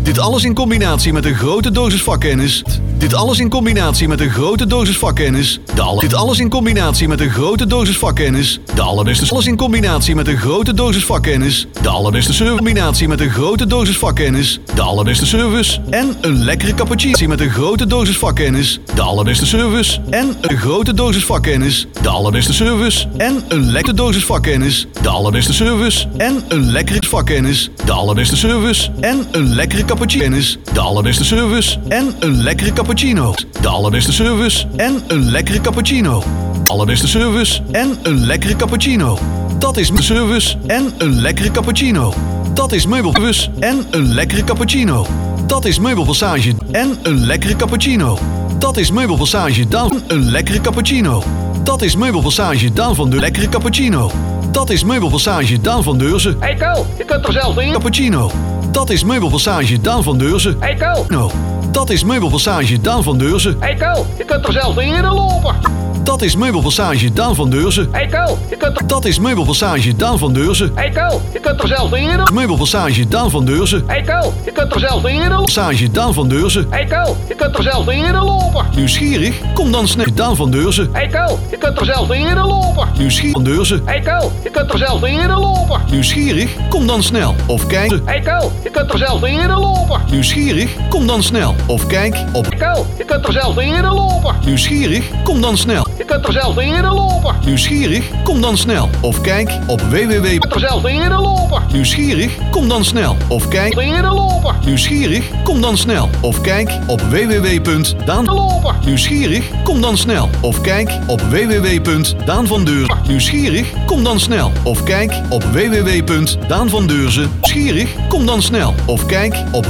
Dit alles in combinatie met een grote dosis vakkennis. Dit alles in combinatie met een grote dosis vakkennis. Dit alles in combinatie met een grote dosis vakkennis. De allerbeste. Alles in combinatie met een grote dosis vakkennis. De allerbeste service. Combinatie met een grote dosis vakkennis. De allerbeste service. En een lekkere cappuccino met een grote dosis vakkennis. De allerbeste service. En een grote dosis vakkennis. De allerbeste service. En een lekkere dosis vakkennis. De allerbeste service. En een lekkere vakkennis. De allerbeste service. En een lekkere cappuccino. De allerbeste service. En een lekkere cappuccino. De allerbeste service. En een lekkere cappuccino. Allerbeste service. En een lekkere cappuccino. Dat is mijn service. En een lekkere cappuccino. Dat is meubelservice. En een lekkere cappuccino. Dat is meubelpassage. En een lekkere cappuccino. Dat is meubelpassage Daan. Een lekkere cappuccino. Dat is meubelpassage Daan van de lekkere cappuccino. Dat is meubelpassage Daan van Deurzen. Hey Ko, je kunt er zelf in. Cappuccino. Dat is meubelpassage Daan van Deurzen. Hey Ko. No. Dat is meubelpassage Daan van Deurzen. Hey Ko, je kunt er zelf in lopen. Dat is meubelpassage Daan van Deurzen. Hey Ko, je kunt er... Dat is meubelpassage Daan van Deurzen. Hey Ko, je kunt er zelf in. Meubelpassage Daan van Deurzen. Hey Ko, je kunt er zelf in. Passage Daan van Deurzen. Hey Ko, je kunt er zelf in lopen. Nieuwsgierig? Kom dan snel. Daan van Deurzen. Hey Ko, je kunt er zelf in lopen. Nieuwsgierig van Deurzen. Hey Ko, je kunt er zelf in lopen. Nieuwsgierig? Kom dan snel. Of kijk. Hey Ko, je kunt er zelf in lopen. Nieuwsgierig? Kom dan snel. Of kijk op. Hey Ko, je kunt er zelf in lopen. Nieuwsgierig? Kom dan snel. Je kunt er zelf in lopen. Nieuwsgierig? Kom dan snel. Of kijk op www. Je kunt er zelf in lopen. Nieuwsgierig? Kom dan snel. Of kijk. In lopen. Nieuwsgierig? Kom dan snel. Of kijk op www.daan. Lopen. Nieuwsgierig? Kom dan snel. Of kijk op www.daanvandeurzen. Nieuwsgierig? Kom dan snel. Of kijk op www.daanvandeurzen. Nieuwsgierig? Kom dan snel. Of kijk op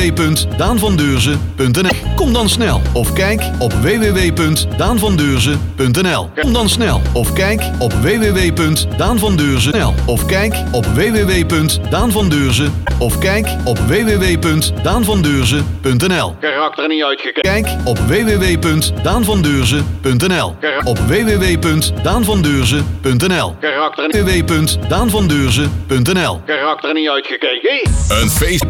www.daanvandeurzen.nl. Kom dan snel. Of kijk op www.daanvandeurzen.nl. Kom dan snel. Of kijk op www.daanvandeurzen.nl. Of kijk op www.daanvandeurzen. Of kijk op www.daanvandeurzen.nl. Karakter niet uitgekeken. Kijk op www.daanvandeurzen.nl. Op www.daanvandeurzen.nl. Karakter niet. www.daanvandeurzen.nl. Karakter niet uitgekeken. Een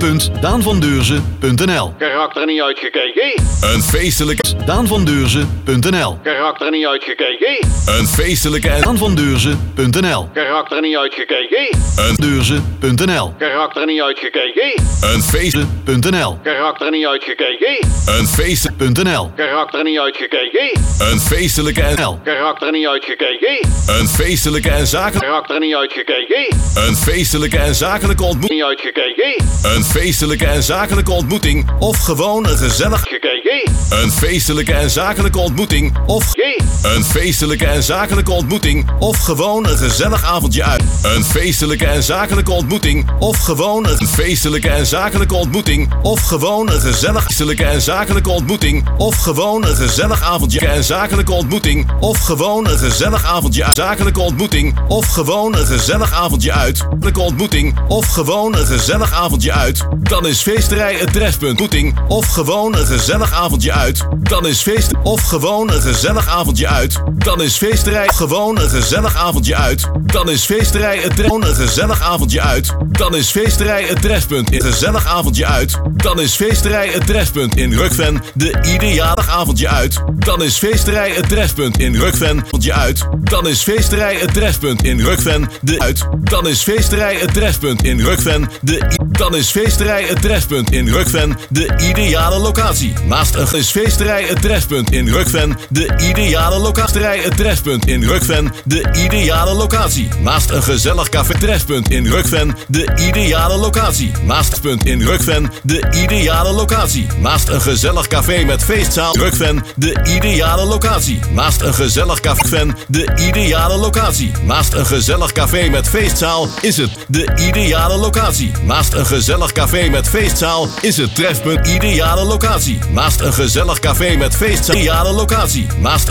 feest.daanvandeurzen.nl. Karakter niet uitgekeken. Een feestelijk daanvandeurzen.nl. Karakter niet uitgekeken. Een feestelijke daanvandeurzen.nl. Karakter niet uitgekeken. Een deurzen.nl. Karakter niet uitgekeken. Een feest.nl. Karakter niet uitgekeken. Een feest.nl. Karakter niet uitgekeken. Een feestelijke NL. Karakter niet uitgekeken. Een feestelijke en zakelijke. Karakter niet uitgekeken. Een feestelijke en zakelijke ontmoeting. Niet uitgekeken. Een feestelijke en zakelijke ontmoeting. Of gewoon een gezellig. Gekeken. Een feestelijke en zakelijke ontmoeting. Of een feestelijke en zakelijke ontmoeting. Of gewoon een gezellig avondje uit. Een feestelijke en zakelijke ontmoeting. Of gewoon een feestelijke en zakelijke ontmoeting. Of gewoon een gezellig feestelijke en zakelijke ontmoeting. Of gewoon een gezellig avondje en zakelijke ontmoeting. Of gewoon een gezellig avondje uit. Zakelijke ontmoeting. Of gewoon een gezellig avondje uit. Zakelijke ontmoeting. Of gewoon een gezellig avondje uit. Dan is feesterij het trefpunt. Ontmoeting. Of gewoon een gezellig avondje uit. Dan is feest. Of gewoon een gezellig avondje uit. Dan is feesterij. Gewoon een gezellig avondje uit. Dan is feesterij het trefpunt. Een gezellig avondje uit. Dan is feesterij het trefpunt. In gezellig avondje uit. Dan is feesterij het trefpunt in Rukven. De ideale avondje uit. Dan is feesterij het trefpunt in Rukven. Avondje uit. Dan is feesterij het trefpunt in Rukven. De uit. Dan is feesterij het trefpunt in Rukven. Dan is feesterij het trefpunt in Rukven. De ideale locatie. Naast een is feesterij het trefpunt in Rukven. De ideale locatie. Het trefpunt in Rukven. De ideale locatie. Naast een gezellig café. Trefpunt in Rukven. De ideale locatie. Naast punt in Rukven. De ideale locatie. Naast een gezellig café met feestzaal. Rukven. De ideale locatie. Naast een gezellig café. De ideale locatie. Naast een gezellig café met feestzaal is het de ideale locatie. Naast een gezellig café met feestzaal is het trefpunt ideale locatie. Naast een gezellig café met feestzaal ideale locatie. Naast een gezellig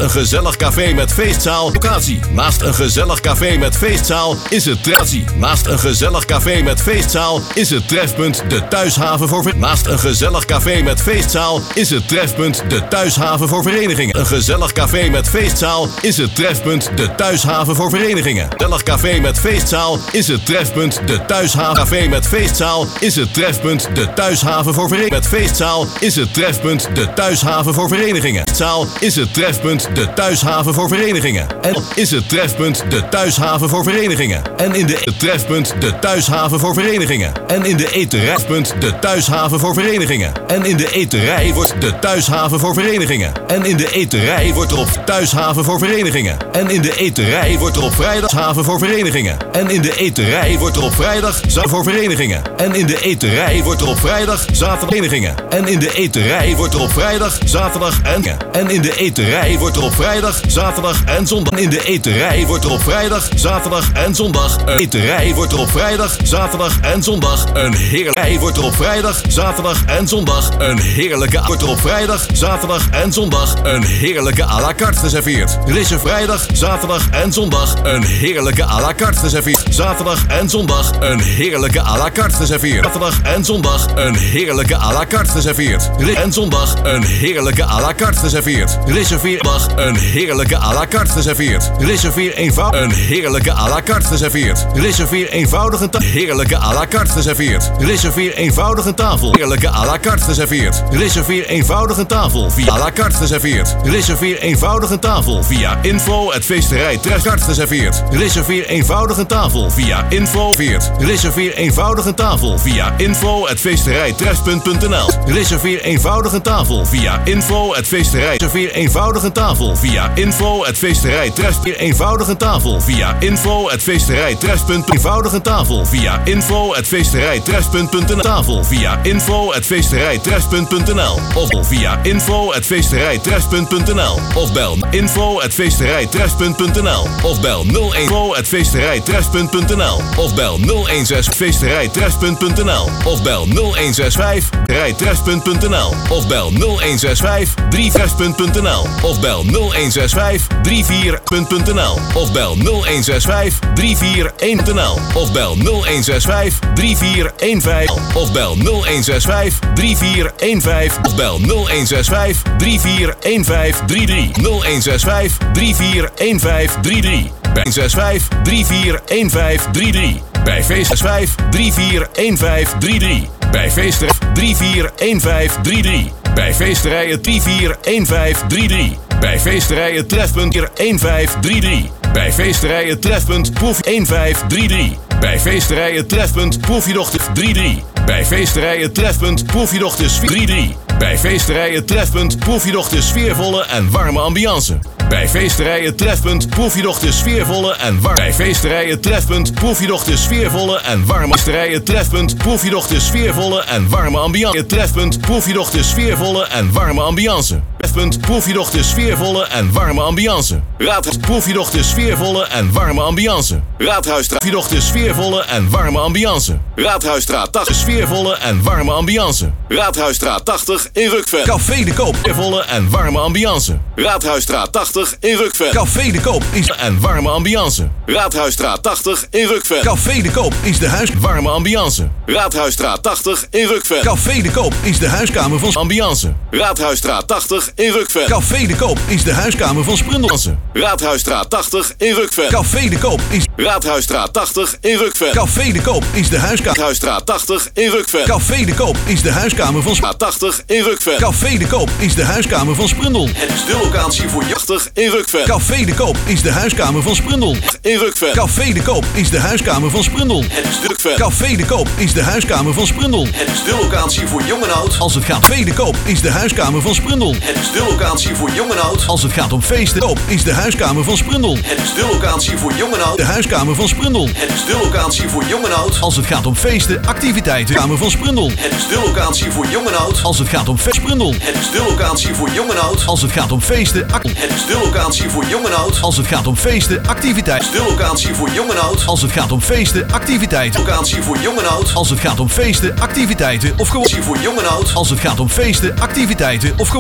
gezellig café met feestzaal. Locatie. Naast een gezellig café met feestzaal is het trefpunt. Naast een gezellig café met feestzaal is het trefpunt de thuishaven voor Naast een gezellig café met feestzaal is het trefpunt de thuishaven voor verenigingen. Een gezellig café met feestzaal is het trefpunt de thuishaven voor verenigingen. Gezellig café met feestzaal is het trefpunt de thuishaven. Café met feestzaal is het trefpunt de thuishaven voor verenigingen. Met feestzaal is het trefpunt de thuishaven voor verenigingen. Zaal is het trefpunt de thuishaven voor verenigingen. En is het trefpunt de thuishaven voor verenigingen. En in de trefpunt de thuishaven voor verenigingen. En in de eterij de thuishaven voor verenigingen. En in de eterij wordt de thuishaven voor verenigingen. En in de eterij wordt er op thuishaven voor verenigingen. En in de eterij wordt er op vrijdag haven voor verenigingen. En in de eterij wordt er op vrijdag voor verenigingen. En in de eterij wordt er op vrijdag zaterdag verenigingen. En in de eterij wordt er op vrijdag zaterdag en in de eterij wordt er op vrijdag zaterdag en zondag. In de eterij wordt er op vrijdag zaterdag en zondag. Een eterij wordt er op vrijdag zaterdag en zondag. Een heerlijke wordt er op vrijdag zaterdag en zondag. Een heerlijke wordt er op vrijdag zaterdag en zondag. Een heerlijke à la carte geserveerd. Risse vrijdag zaterdag en zondag. Een heerlijke à la carte geserveerd. Zaterdag en zondag. Een heerlijke à la carte geserveerd. Zaterdag en zondag. Een heerlijke à la carte geserveerd. En zondag. Een heerlijke à la carte geserveerd. Reserveer dag. Een heerlijke à la carte geserveerd. Reserveer eenvoudig. Een heerlijke à la carte geserveerd. Reserveer eenvoudig een tafel. Heerlijke à la carte geserveerd. Reserveer eenvoudig een tafel. Heerlijke à la carte geserveerd. Reserveer eenvoudig een tafel via à la carte geserveerd. Reserveer eenvoudig een tafel via info@feesterijtrefkaart geserveerd. Reserveer eenvoudig een tafel via info. Reserveer eenvoudig een tafel via info@feesterijtref.nl. Reserveer eenvoudig een tafel via info@feesterij. Reserveer eenvoudig een tafel via info@feesterijtref. Eenvoudig een tafel via info@feesterijtref.nl. Eenvoudig een tafel via info@feesterijtref.nl. Tafel via info@feesterijtref.nl of via info@feesterijtref.nl of bel info@feesterijtref.nl of bel 01info@feesterijtref.nl of bel 016 feesterijtref.nl of bel 0165 rijtref.nl of bel 0165 3tref.nl of bel 0165 34.nl of bel 0165 34.nl of bel 0165 3415 of bel 0165 3415 of bel 0165 341533 0165 341533 bij 65 341533 bij feest 5 341533 bij feestref 341533 bij feesterijen 341533 bij feesterijen trefpunt 1533 bij feesterijen trefpunt proef 1533 bij feesterijen trefpunt proef je dochter 33 bij feesterijen trefpunt proef je dochter 33 bij feesterijen trefpunt proef je dochter sfeervolle en warme ambiance. Bij feesterijen trefpunt proef je dochter sfeervolle en warme. Bij feesterijen trefpunt proef je dochter sfeervolle en warme. Feesterijen trefpunt proef je dochter sfeervolle en warme ambiance. Trefpunt proef je dochter sfeervolle en warme ambiance. Trefpunt proef je dochter sfeervolle en warme ambiance. Raadhuis proef je dochter sfeervolle en warme ambiance. Raadhuisstraat je dochter sfeervolle en warme ambiance. Raadhuisstraat 80 sfeervolle en warme ambiance. Raadhuisstraat 80 in Rukven. Café de Koop sfeervolle en warme ambiance. Raadhuisstraat 80 in Rukven. Café de Koop is en warme ambiance. Raadhuisstraat 80 in Rukven. Café de Koop is de huis warme ambiance. Raadhuisstraat 80 in Rukven. Café de Koop is de huiskamer van ambiance. Raadhuisstraat 80 in Rukven. Café de Koop is de huiskamer van Sprundelsen. Raadhuisstraat 80 in Rukven. Café de Koop is Raadhuisstraat 80 in Rukven. Café de Koop is de huiskamer. Raadhuisstraat 80 in Rukven. Café de Koop is de huiskamer van Straat 80 in Rukven. Café de Koop is de huiskamer van Sprundel. Het is de locatie voor 80 in Rukven. Café de Koop is de huiskamer van Sprundel. In Rukven. Café de Koop is de huiskamer van Sprundel. Het is de Rukven. Café de Koop is de huiskamer van Sprundel. Het is de locatie voor jong en oud. Als het gaat Café de Koop is de huiskamer van Sprundel. Het is de locatie voor jong en oud. Als het gaat om feesten. Koop is de huiskamer van Sprundel. Het is de locatie voor jong en oud. De huiskamer van Sprundel. Het is de locatie voor jong en oud. Als het gaat om feesten, activiteiten. Kamer van Sprundel. Het is de locatie voor jong en oud. Als het gaat om Sprundel. Het is de locatie voor jong en oud. Als het gaat om feesten. Het is de locatie voor jong en oud. Als het gaat om feesten, activiteiten. Het is de locatie voor jong en oud. Als het gaat om feesten, activiteiten. Locatie voor jong en oud. Als het gaat om feesten, activiteiten of gewoon voor jong en oud. Als het gaat om feesten, activiteiten of gewoon jong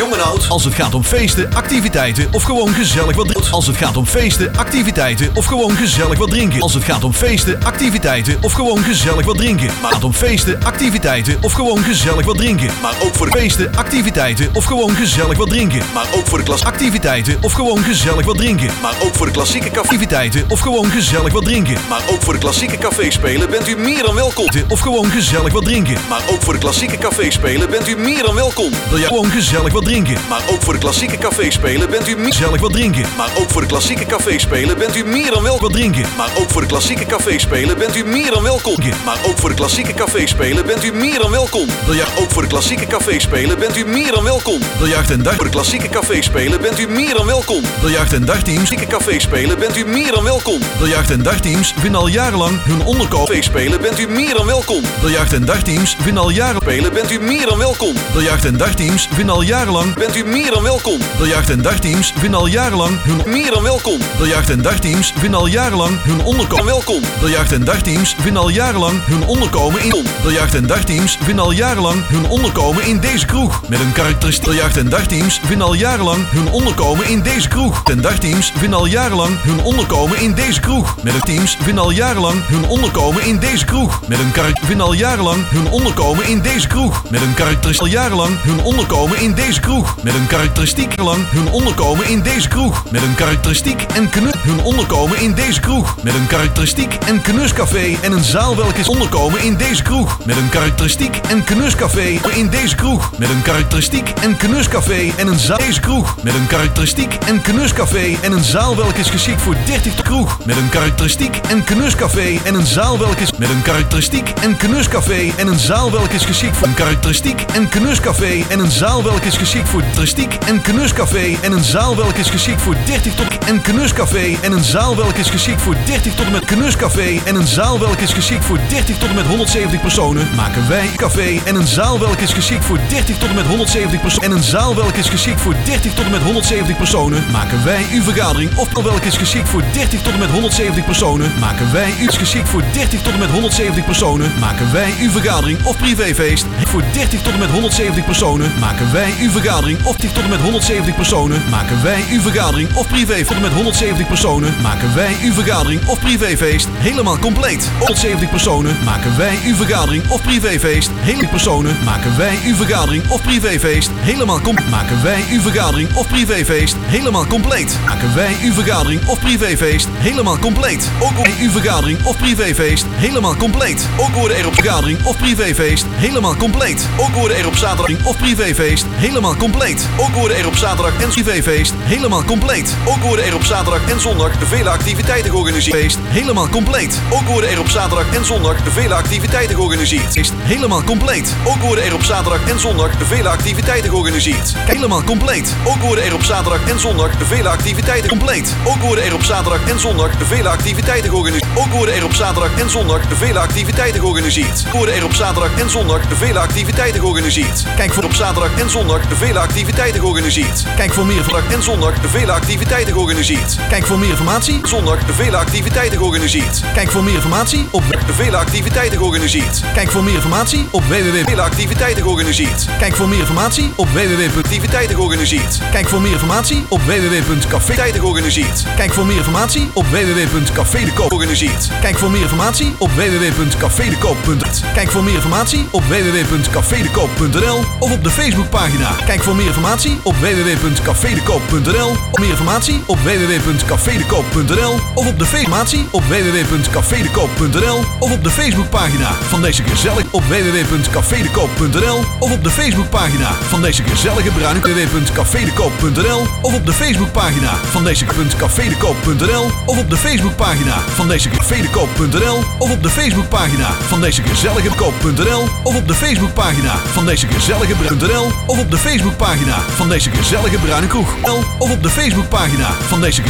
jong en oud. Als het gaat om feesten, activiteiten of gewoon gezellig wat drinken. Als het gaat om feesten, activiteiten of gewoon gezellig wat drinken. Als het gaat om feesten, activiteiten of gewoon gezellig wat drinken. Maar het gaat om feesten, activiteiten of gewoon gezellig wat drinken. Maar ook voor de feesten, activiteiten of gewoon gezellig wat drinken. Maar ook voor de klasactiviteiten of gewoon gezellig wat drinken. Maar ook voor de klassieke activiteiten of gewoon gezellig wat drinken. Maar ook voor de klassieke caféspelen bent u meer dan welkom. Of gewoon gezellig wat drinken. Maar ook voor de klassieke caféspelen bent u meer dan welkom. Wil je gewoon gezellig wat drinken? Maar ook voor de klassieke caféspelen bent u meer gezellig wat drinken. Maar ook voor de klassieke caféspelen bent u meer dan welkom wat drinken. Maar ook voor de klassieke caféspelen bent u meer dan welkom. Maar ook voor de klassieke caféspelen bent u meer dan welkom. Biljart ook voor de klassieke caféspelen bent u meer dan welkom. Biljart en dart voor de klassieke caféspelen bent u meer dan welkom. Biljart en dartteams caféspelen bent u meer dan welkom. Biljart en dartteams vinden al jarenlang hun onderkomen spelen bent u meer dan welkom. Biljart en dartteams vinden al jaren spelen bent u meer dan welkom. Biljart en dartteams vinden al jarenlang bent u meer dan welkom. Biljart en dartteams vinden al jarenlang hun meer dan welkom. Biljart en dartteams vinden al jarenlang hun onderkomen welkom. Biljart en dartteams vinden al jarenlang hun onderkomen in. Biljart en dartteams vinden al jarenlang hun onderkomen in deze kroeg met een karakteristiek. Biljart en dartteams vinden al jarenlang hun onderkomen in deze kroeg. En dartteams vinden al jarenlang hun onderkomen in deze kroeg met een teams vinden al jarenlang hun onderkomen in deze kroeg met een karakteristiek. Vinden al jarenlang hun onderkomen in deze kroeg met een karakteristiek. Al jarenlang hun onderkomen in deze kroeg met een karakteristiek. Lang hun onderkomen in deze kroeg met een karakteristiek en knus hun onderkomen in deze kroeg met een karakteristiek en knuscafé en een zaal welk is onderkomen in deze kroeg met een karakteristiek en knuscafé in deze kroeg met een karakteristiek en knuscafé en een zaal deze kroeg met een karakteristiek en knuscafé en een zaal welk is geschikt voor 30 tot kroeg met een karakteristiek en knuscafé en een zaal welk is met een karakteristiek en knuscafé en een zaal welk is geschikt voor een karakteristiek en knuscafé en een zaal welk is geschikt voor karakteristiek en knuscafé en een zaal welk is geschikt voor 30 tot en knuscafé en een zaal welk is geschikt voor 30 tot en met knuscafé en een zaal welk is geschikt voor 30 tot en met 170 personen maken wij café en een zaal welk is geschikt voor 30 tot en met 170 personen en een zaal welk is geschikt voor 30 tot en met 170 personen maken wij uw vergadering of welk is geschikt voor 30 tot en met 170 personen maken wij u geschikt voor 30 tot en met 170 personen maken wij uw vergadering of privéfeest voor 30 tot en met 170 personen maken wij uw vergadering of 30 tot en met 170 personen maken wij uw vergadering of privé tot en met 170 personen maken wij uw vergadering of privéfeest helemaal compleet. 170 personen maken wij uw vergadering of privéfeest helemaal personen maken wij uw vergadering of privéfeest helemaal compleet. Maken wij uw vergadering of privéfeest helemaal compleet. Maken wij uw vergadering of privéfeest helemaal compleet. Ook worden uw vergadering of privéfeest helemaal compleet. Ook worden er op vergadering of privéfeest helemaal compleet. Ook worden er op zaterdag of privéfeest helemaal compleet. Ook worden er op zaterdag en privéfeest helemaal compleet. Ook worden er op zaterdag en zondag de vele activiteiten georganiseerd. Feest helemaal compleet. Ook worden er op zaterdag en zondag de vele activiteiten georganiseerd. Feest helemaal compleet. Ook worden er op zaterdag en zondag de vele activiteiten georganiseerd. Helemaal compleet. Ook worden er op zaterdag en zondag de vele activiteiten compleet. Ook worden er op zaterdag en zondag de vele activiteiten georganiseerd. Ook worden er op zaterdag en zondag de vele activiteiten georganiseerd. Worden er op zaterdag en zondag de vele activiteiten georganiseerd. Kijk voor op zaterdag en zondag de vele activiteiten georganiseerd. Kijk voor meer vandaag en zondag de vele activiteiten georganiseerd. Kijk voor meer informatie zondag de vele activiteiten georganiseerd. Kijk voor meer informatie op de vele activiteiten georganiseerd. Kijk voor meer informatie op www.veleactiviteiten georganiseerd. Kijk voor meer informatie op www.activiteiten georganiseerd. Kijk voor meer informatie op www.cafeetijden georganiseerd. Kijk voor meer informatie op www.cafedekoop georganiseerd. Kijk voor meer informatie op www.cafedekoop.nl. Kijk voor meer informatie op www.cafedekoop.nl of op de Facebookpagina. Kijk voor meer informatie op www.cafedekoop.nl of meer informatie op www.cafedekoop.nl of op de informatie op www.cafedekoop.nl of op de Facebookpagina van deze gezellig op www.cafedekoop.nl of op de Facebookpagina van deze gezellige bruine www.cafedekoop.nl of op de Facebookpagina van deze cafedekoop.nl of op de Facebookpagina van deze cafedekoop.nl of op de Facebookpagina van deze gezellige koop.nl of op de Facebookpagina van deze gezellige bruin.nl of op de Facebookpagina van deze gezellige bruine kroeg of op de Facebookpagina van deze gezellige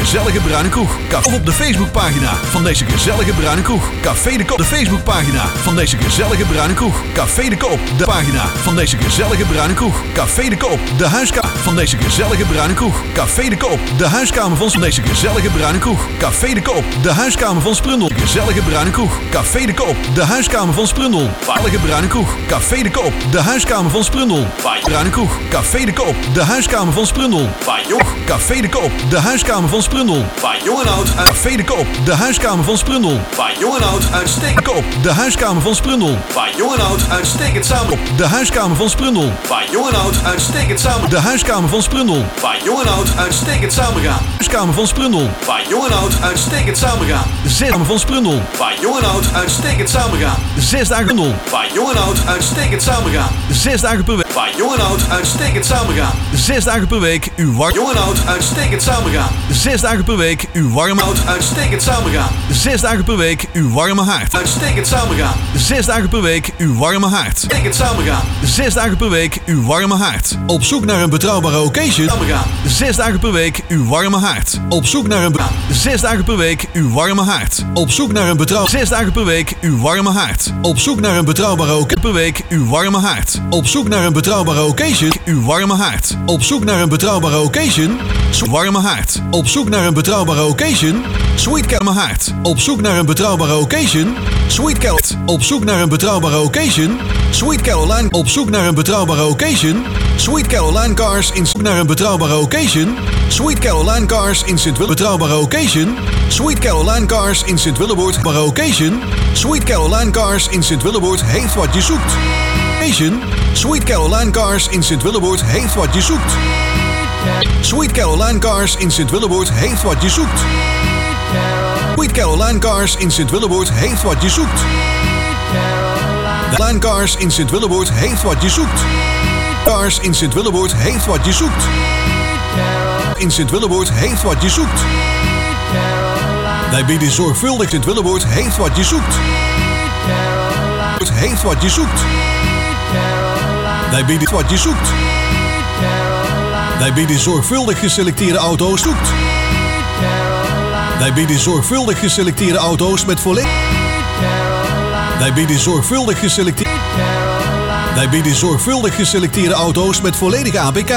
Bruine Kroeg. Of op de Facebookpagina van deze gezellige Bruine Kroeg. Café de Koop. De Facebookpagina van deze gezellige Bruine Kroeg. Café de Koop. De pagina van deze gezellige Bruine Kroeg. Café de Koop. De huiskamer van deze gezellige Bruine Kroeg. Café de Koop. De huiskamer van deze gezellige Bruine Kroeg. Café de Koop. De huiskamer van Sprundel. Gezellige Bruine Kroeg. Café de Koop. De huiskamer van Sprundel. Veilige Bruine Kroeg. Café de Koop. De huiskamer van Sprundel. Bruine Kroeg. Café de Koop. De huiskamer van Sprundel. Café de Koop. De huiskamer van Sprundel. Jong en oud. Café de Koop. De huiskamer van Sprundel. Jong en oud. Uitstekend koop. De huiskamer van Sprundel. Jong en oud. Uitstekend samen. De huiskamer van Sprundel. Jong en oud. Uitstekend samen. De huiskamer van Sprundel. Jong en oud. Uitstekend samengaan. Huiskamer van Sprundel. Jong en oud. Uitstekend samengaan. 6 dagen van Sprundel. Jong en oud. Uitstekend samengaan. 6 dagen Sprundel. Jong en oud. Uitstekend samengaan. 6 dagen per week. Jong en oud. Uitstekend samengaan. 6 dagen per week. Uw warm. Jong en oud. Uitstekend samengaan. 6 dagen per week. Uw warme oud. Uitstekend samengaan. 6 dagen per week. Uw warme haard. Uitstekend samengaan. 6 dagen per week. Uw warme haard. Uitstekend samengaan. 6 dagen per week. Uw warme haard. Op zoek naar een betrouwbare occasion. Samengaan. 6 dagen per week. Uw warme haard. Op zoek naar een 6 dagen per week. Uw warme haard. Op zoek naar een betrouwbare 6 dagen per week. Uw warme haard. Op zoek naar een betrouwbare occasion per week. Uw warme haard. Op zoek naar een betrouwbare occasion. Uw warme haard. Op zoek naar een betrouwbare occasion. Warme haard. Op zoek naar een betrouwbare occasion. Sweet Caroline haard. Op zoek naar een betrouwbare occasion. Sweet Caroline. Op zoek naar een betrouwbare occasion. Sweet Caroline. Op zoek naar een betrouwbare occasion. Sweet Caroline Cars in zoek naar een betrouwbare occasion. Sweet Caroline Cars in Sint-Willeboord. Betrouwbare occasion. Sweet Caroline Cars in Sint-Willeboord. Betrouwbare occasion. Sweet Caroline Cars in Sint-Willeboord heeft wat je zoekt. Sweet Caroline Cars in Sint-Willeboord heeft wat je zoekt. Sweet Caroline Cars in Sint-Willeboord heeft wat je zoekt. Sweet Caroline Cars in Sint-Willeboord heeft wat je zoekt. Caroline Cars in Sint-Willeboord heeft wat je zoekt. Cars in Sint-Willeboord heeft wat je zoekt. In Sint-Willeboord heeft wat je zoekt. Wij bieden zorgvuldig. Sint-Willeboord heeft wat je zoekt. Heeft wat je zoekt. Wij bieden wat je zoekt. Wij bieden zorgvuldig geselecteerde auto's zoekt. Wij bieden zorgvuldig geselecteerde auto's met volledig. Wij bieden zorgvuldig geselecteerde. Wij bieden zorgvuldig geselecteerde auto's met volledige APK.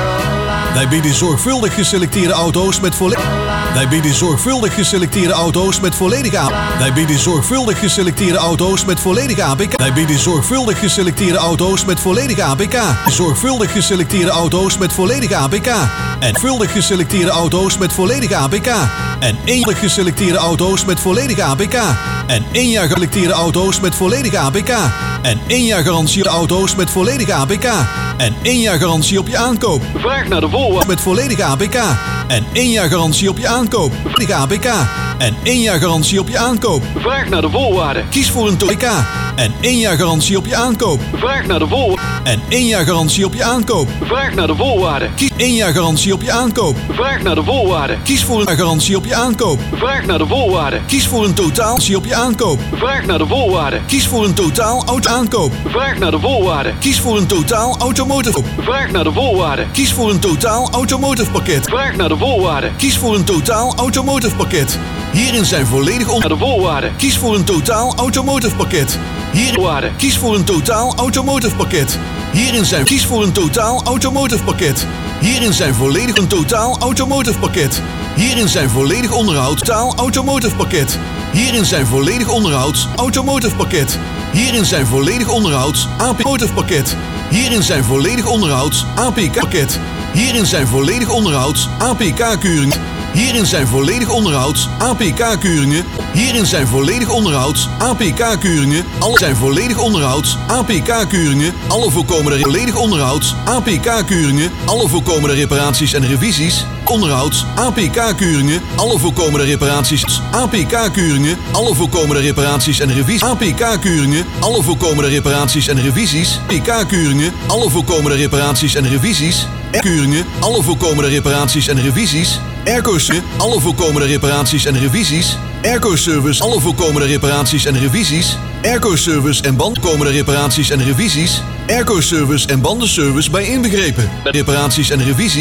Wij bieden zorgvuldig geselecteerde auto's met volledig. Wij bieden zorgvuldig geselecteerde auto's met volledige APK. Wij bieden zorgvuldig geselecteerde auto's met volledige APK. Wij bieden zorgvuldig geselecteerde auto's met volledige APK. Zorgvuldig geselecteerde auto's met volledige APK. En vuldig geselecteerde auto's met volledige APK. En 1 jaar geselecteerde auto's met volledige APK. En 1 jaar geselecteerde auto's met volledige APK. En 1 jaar garantie op auto's met volledige APK. En 1 jaar garantie op je aankoop. Vraag naar de voorwaarden met volledige APK. En 1 jaar garantie op je aankoop. Volledige APK. En 1 jaar garantie op je aankoop. Vraag naar de voorwaarden. Kies voor een APK. En 1 jaar garantie op je aankoop. Vraag naar de voorwaarden. En 1 jaar garantie op je aankoop. Vraag naar de voorwaarden. Kies 1 jaar garantie op je aankoop. Vraag naar de voorwaarden. Kies voor een garantie op je aankoop. Vraag naar de voorwaarden. Kies voor een totaal op je aankoop. Vraag naar de voorwaarden. Kies voor een totaal auto aankoop. Vraag naar de voorwaarden. Kies voor een totaal automotive. Vraag naar de voorwaarden. Kies voor een totaal automotive pakket. Vraag naar de voorwaarden. Kies voor een totaal automotive pakket. Hierin zijn volledig onder de voorwaarden. Kies voor een totaal automotive pakket. Hierin kies voor een totaal automotive pakket. Hierin zijn kies voor een totaal automotive pakket. Hierin zijn volledig een totaal automotive pakket. Hierin zijn volledig onderhoud totaal automotive pakket. Hierin zijn volledig onderhoud automotive pakket. Hierin zijn volledig onderhoud automotive pakket. Hierin zijn volledig onderhoud APK pakket. Hierin zijn volledig onderhoud APK-keuringen. Hierin zijn volledig onderhoud APK-keuringen. Hierin zijn volledig onderhoud APK-keuringen. Alle zijn volledig onderhoud APK-keuringen. Alle voorkomende volledig onderhoud APK-keuringen. Alle voorkomende reparaties en revisies. Onderhoud APK-keuringen. Alle voorkomende reparaties APK-keuringen. Alle voorkomende reparaties en revisies. APK-keuringen. Alle voorkomende reparaties en revisies. APK-keuringen. Alle voorkomende reparaties en revisies. Keuringen. Alle voorkomende reparaties en revisies. Airco-service, alle voorkomende reparaties en revisies. Airco-service, alle voorkomende reparaties en revisies. Airco-service en bandkomende reparaties en revisies. Airco-service en bandenservice bij inbegrepen. Reparaties en revisies.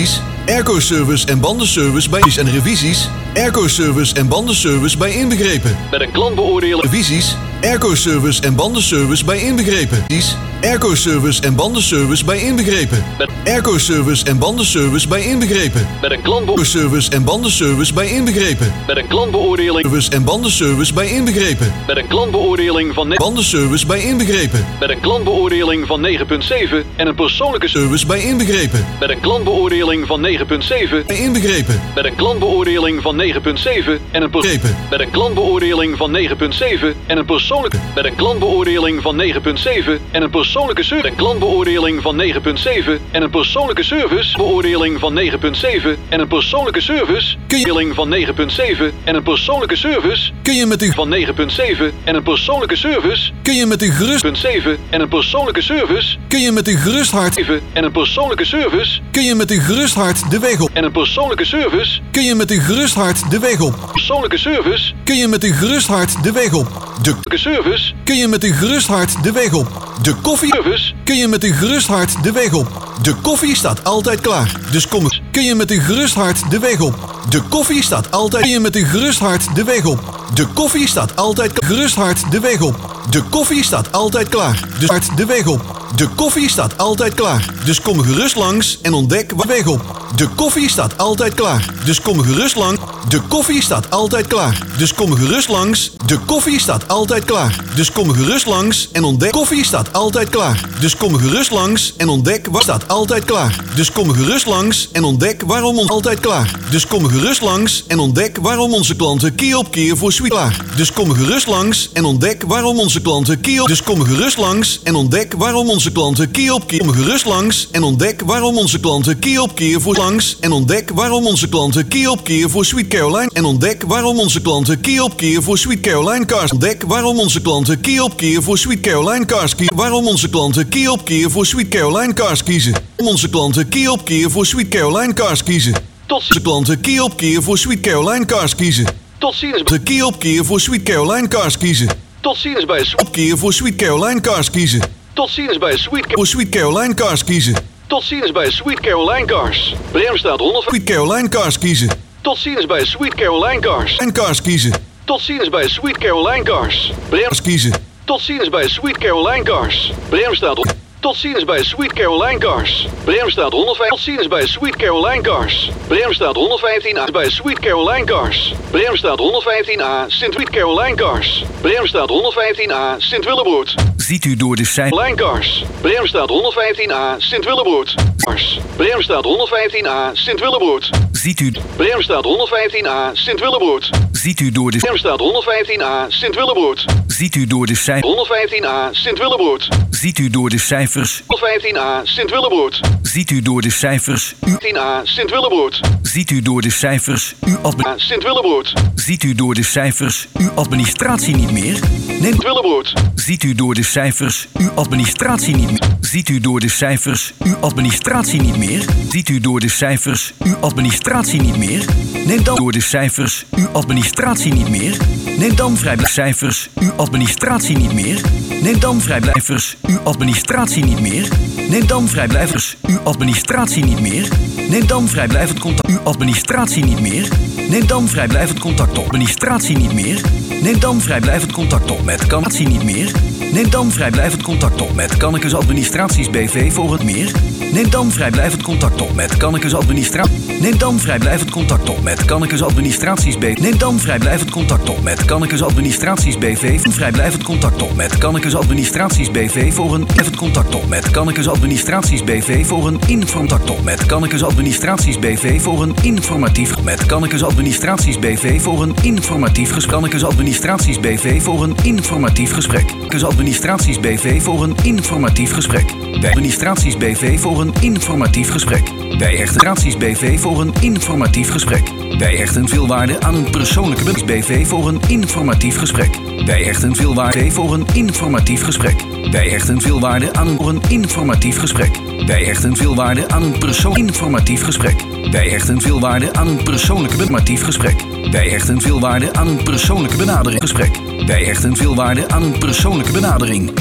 airco-service en bandenservice bij en revisies, airco-service en bandenservice bij inbegrepen. Met een klantbeoordeling. Revisies, airco-service en bandenservice bij inbegrepen. Airco-service en bandenservice bij inbegrepen. Airco-service en bandenservice bij inbegrepen. Met een klantbeoordeling. Service en bandenservice bij inbegrepen. Met een klantbeoordeling. Service en bandenservice bij inbegrepen. Met een klantbeoordeling van bandenservice bij inbegrepen. Met een klantbeoordeling van 9,7 en een persoonlijke service bij inbegrepen. Met een klantbeoordeling van 9,7 bij inbegrepen. Met een klantbeoordeling van 9,7 en een Met een klantbeoordeling van 9,7 en een persoonlijke. Met een klantbeoordeling van 9,7 en een persoonlijke service. Een klantbeoordeling van 9,7 en een persoonlijke service. Beoordeling van 9,7 en een persoonlijke service. Beoordeling van 9,7 en een persoonlijke service. Kun je met een van 9,7 en een persoonlijke service. Kun je met een gerust 7 en een persoonlijke service. Kun je met een gerust hart en een persoonlijke service. Kun je met een gerust hart de weg op en een persoonlijke service. Kun je met een gerust hart de weg op persoonlijke service. Kun je met een gerust hart de weg op de service. Kun je met een gerust hart de weg op de koffie service. Kun je met een gerust hart de weg op de koffie staat altijd klaar. Dus kom eens. Kun je met een gerust hart de weg op de koffie staat altijd. Kun je met een gerust hart de weg op de koffie staat altijd gerust hart de weg op de koffie staat altijd klaar. Dus hart de weg op de koffie staat altijd klaar. Dus kom gerust langs en ontdek waar weg op. De koffie staat altijd klaar. Dus kom gerust langs. De koffie staat altijd klaar. Dus kom gerust langs. De koffie staat altijd klaar. Dus kom gerust langs en ontdek. Koffie staat altijd klaar. Dus kom gerust langs en ontdek waar staat altijd klaar. Dus kom gerust langs en ontdek waarom ons altijd klaar. Dus kom gerust langs en ontdek waarom onze klanten keer op keer voor sweet klaar. Dus kom gerust langs en ontdek waarom onze klanten keer op. Dus kom gerust langs en ontdek waarom onze klanten keer op keer. Kom gerust langs en ontdek waarom onze klanten keer op keer voor langs en ontdek waarom onze klanten keer op keer voor Sweet Caroline en ontdek waarom onze klanten keer op keer voor Sweet Caroline Cars. Ontdek waarom onze klanten keer op keer voor Sweet Caroline Cars kiezen. Waarom onze klanten keer op keer voor Sweet Caroline Cars kiezen. Om onze klanten keer op keer voor Sweet Caroline Cars kiezen. Tot onze klanten keer op keer voor Sweet Caroline Cars kiezen. Tot ziens. Keer op keer voor Sweet Caroline Cars kiezen. Tot ziens bij op keer voor Sweet Caroline Cars kiezen. Tot ziens bij voor Sweet Caroline Cars kiezen. Tot ziens bij Sweet Caroline Cars. Breemstraat 100. Sweet Caroline Cars kiezen. Tot ziens bij Sweet Caroline Cars. En Cars kiezen. Tot ziens bij Sweet Caroline Cars. Cars kiezen. Tot ziens bij Sweet Caroline Cars. Breemstraat. Tot ziens bij Sweet Caroline Cars. Breemstraat 105. Tot ziens bij Sweet Caroline Cars. Breemstraat 115A bij Sweet Caroline Cars. Breemstraat 115A Sint Caroline Cars. Breemstraat 115A Sint Willebroed. Ziet u door de cijfers. Line Cars. Breemstraat 115A Sint Willebroed. Cars. Breemstraat 115A Sint Willebroed. Ziet u. Breemstraat 115A Sint Willebroed. Ziet u door de. Breemstraat 115A Sint Willebroed. Ziet u door de cijfers. 115A Sint Willebroed. Ziet u door de cijfers. 115A Sint Willebroed. Ziet u door de cijfers. 10A Sint Willebroed. Ziet u door de cijfers. Sint Willebroed. Ziet u door de cijfers. Uw administratie niet meer? Neemt Willebroed. Ziet u door de cijfers. Uw administratie niet meer? Ziet u door de cijfers. Uw administratie niet meer? Ziet u door de cijfers. Uw administratie niet meer? Neem dan door de cijfers. Uw administratie niet meer? Neem dan vrijblijvers. Uw administratie niet meer? Neem dan vrijblijvers. Uw administratie niet meer? Neem dan vrijblijvers. Uw administratie niet meer? Neem dan vrijblijvend contact. Uw administratie niet meer? Neem dan vrijblijvend contact op. Administratie niet meer? Neem dan vrijblijvend contact op met Cannatie niet meer? Neem dan vrijblijvend contact op met Kannekes Administraties BV voor het meer? Neem dan vrijblijvend contact op met Kannekes Administraties. Neem dan vrijblijvend contact op met Kannekes Administraties BV. Neem dan vrijblijvend contact op met Kannekes Administraties BV. Vrijblijvend contact op met Kannekes Administraties BV voor een even contact op met Kannekes Administraties BV voor een contact op met Kannekes Administraties BV voor een informatief met Kannekes Administraties BV voor een informatief gesprek. Kannekes Administraties BV voor een informatief gesprek. Kannekes Administraties BV voor een informatief gesprek. Bij Administraties BV voor een informatief gesprek. Wij hechten Administraties BV voor een informatief gesprek. Wij hechten veel waarde aan een persoonlijke BV voor een informatief gesprek. Wij hechten veel waarde voor een informatief gesprek. Wij hechten veel waarde aan een informatief gesprek. Wij hechten veel waarde aan een informatief gesprek. Wij hechten veel waarde aan een persoonlijke informatief gesprek. Wij hechten veel waarde aan een persoonlijke benadering gesprek. Wij hechten veel waarde aan een persoonlijke benadering.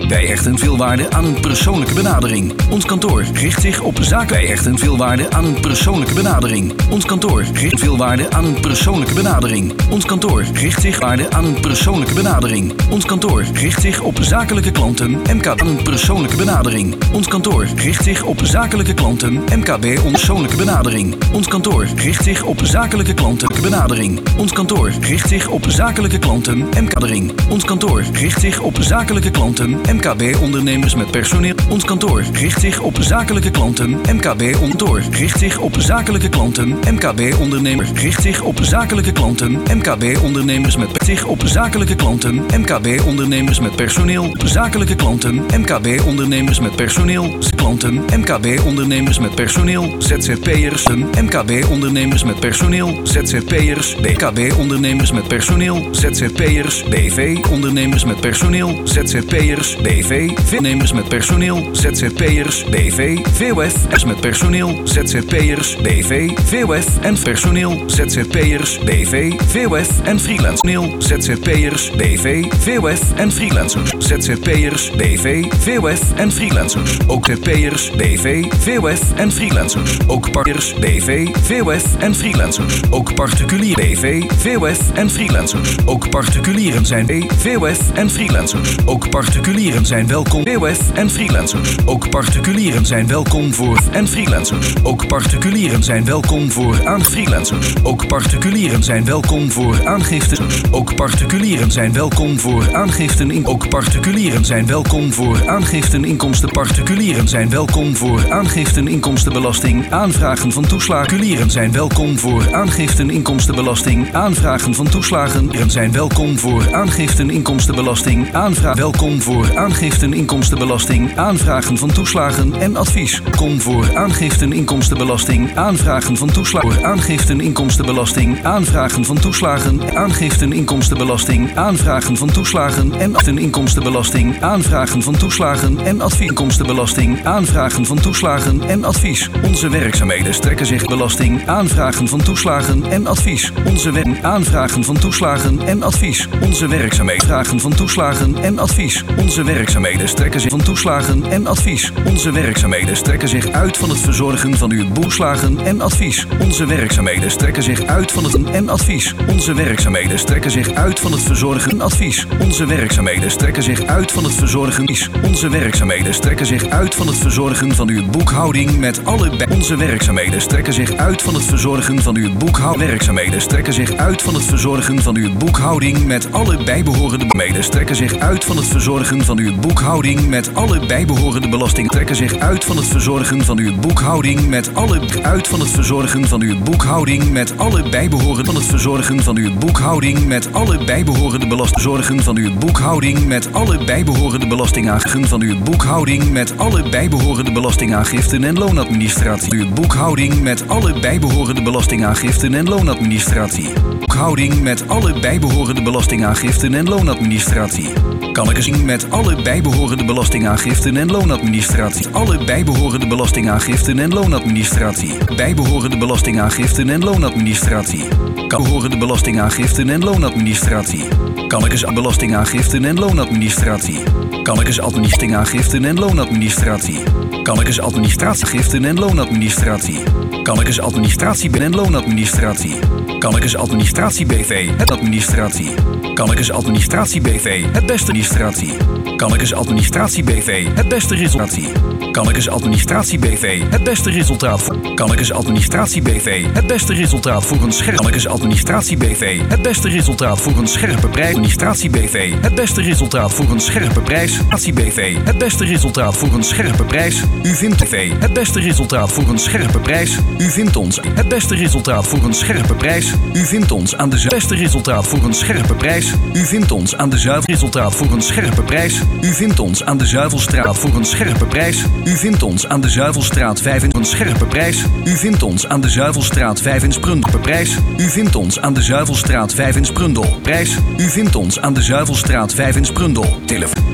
Wij hechten veel waarde aan een persoonlijke benadering. Ons kantoor richt zich op zaken. Wij hechten veel waarde aan een persoonlijke benadering. Ons kantoor richt veel waarde aan een persoonlijke benadering. Ons kantoor richt zich waarde aan een persoonlijke benadering. Ons kantoor richt zich op zakelijke klanten. MKB aan een persoonlijke benadering. Ons kantoor richt zich op zakelijke klanten. MKB persoonlijke benadering. Ons kantoor richt zich op zakelijke klanten. Benadering. Ons kantoor richt zich op zakelijke klanten. MKB. Ons kantoor richt zich op zakelijke klanten. MKB ondernemers met personeel. Ons kantoor richt zich op zakelijke klanten. MKB kantoor richt zich op zakelijke klanten. MKB ondernemer richt zich op zakelijke klanten. MKB ondernemers met zich op zakelijke klanten. MKB ondernemers met personeel. Zakelijke klanten. MKB ondernemers met personeel. Klanten. MKB ondernemers met personeel. ZZP'ers. MKB ondernemers met personeel. ZZP'ers. BKB ondernemers met personeel. ZZP'ers. BV ondernemers met personeel. ZZP'ers. BV ondernemers met personeel. ZZP'ers. BV VOF met personeel. ZZP'ers. BV VOF en personeel. ZZP'ers. BV VOF en freelancers. ZZP'ers. BV VOF en freelancers. ZZP'ers. BV VOF en freelancers. Ook ZZP'ers. BV VOF en freelancers. Ook partners. BV VOF en freelancers. Ook particulier BV VOF en freelancers. Ook particulieren zijn VOF en freelancers. Ook particulieren zijn welkom VOF en freelancers. Ook particulieren zijn welkom voor en freelancers. Ook particulieren zijn welkom voor aan freelancers. Ook particulieren zijn welkom voor aangiften. Ook particulieren zijn welkom voor aangiften in. Ook particulieren zijn welkom voor aangiften inkomsten. Particulieren zijn welkom voor aangiften inkomstenbelasting. Aanvragen van toeslagen. Particulieren zijn welkom voor aangiften inkomstenbelasting. Aanvragen van toeslagen zijn welkom voor aangiften inkomstenbelasting. Aanvraag welkom voor aangiften inkomstenbelasting. Aanvragen van toeslagen en advies. Kom voor aangiften inkomstenbelasting. Aanvragen van toeslagen voor aangiften inkomstenbelasting. Aanvragen van toeslagen. Aangiften inkomstenbelasting. Aanvragen van toeslagen en inkomstenbelasting. Aanvragen van toeslagen en advies. Inkomstenbelasting. Aanvragen van toeslagen en advies. Onze werkzaamheden strekken zich belasting. Aanvragen van toeslagen en advies. Onze aanvragen van toeslagen en advies. Onze werkzaamheden. Vragen van toeslagen en advies. Onze werkzaamheden strekken zich van toeslagen en advies. Onze werkzaamheden strekken zich uit van het verzorgen van uw toeslagen en advies. Onze werkzaamheden strekken zich uit van het en advies. Onze werkzaamheden strekken zich uit van het verzorgen en advies. Onze werkzaamheden strekken zich uit van het verzorgen. Onze werkzaamheden strekken zich uit van het verzorgen van uw boekhouding met alle onze werkzaamheden strekken zich uit van het verzorgen van uw boekhouding. Werkzaamheden strekken zich uit van het verzorgen van uw boekhouding met alle bijbehorende werkzaamheden strekken zich uit van het verzorgen van uw boekhouding met alle bijbehorende belasting. Trekken zich uit van het verzorgen van uw boekhouding met alle uit van het verzorgen van uw boekhouding met alle bijbehorende van het verzorgen van uw boekhouding met alle bijbehorende belasting. Zorgen van uw boekhouding met alle bijbehorende belastingaangiften van uw boekhouding met alle bijbehorende belastingaangiften en loonadministratie. Uw boekhouding met alle bijbehorende belastingaangiften en loonadministratie. Boekhouding met alle bijbehorende belastingaangiften en loonadministratie. Kan ik eens zien met alle bijbehorende belastingaangiften en loonadministratie. Alle bijbehorende belastingaangiften en loonadministratie. Bijbehorende belastingaangiften en loonadministratie. Kan behorende belastingaangiften en loonadministratie. Kan ik eens belastingaangiften en loonadministratie. Kan ik eens belastingaangiften en loonadministratie. Kan ik eens administratiegiften en loonadministratie. Kan ik eens administratie en loonadministratie. Kan ik eens administratie BV het administratie. Kan ik eens administratie BV het beste administratie. Kan ik eens administratie BV het beste resultaat. Kan ik eens administratie BV het beste resultaat voor. Kan ik eens administratie BV het beste resultaat voor een scherpe. Kan ik eens administratie BV het beste resultaat voor een scherpe prijs. Administratie BV het beste resultaat voor een scherpe prijs. Administratie BV het beste resultaat voor een scherpe prijs. U vindt TV het beste resultaat voor een scherpe prijs. U vindt ons het beste resultaat voor een scherpe prijs. U vindt ons aan de beste resultaat voor een scherpe prijs. U vindt ons aan de zuivel resultaat voor een scherpe prijs. U vindt ons aan de Zuivelstraat voor een scherpe prijs. U vindt ons aan de Zuivelstraat 5 voor een scherpe prijs. U vindt ons aan de Zuivelstraat 5 in Sprundel prijs. U vindt ons aan de Zuivelstraat 5 in Sprundel prijs. U vindt ons aan de Zuivelstraat 5 in Sprundel. Telefoon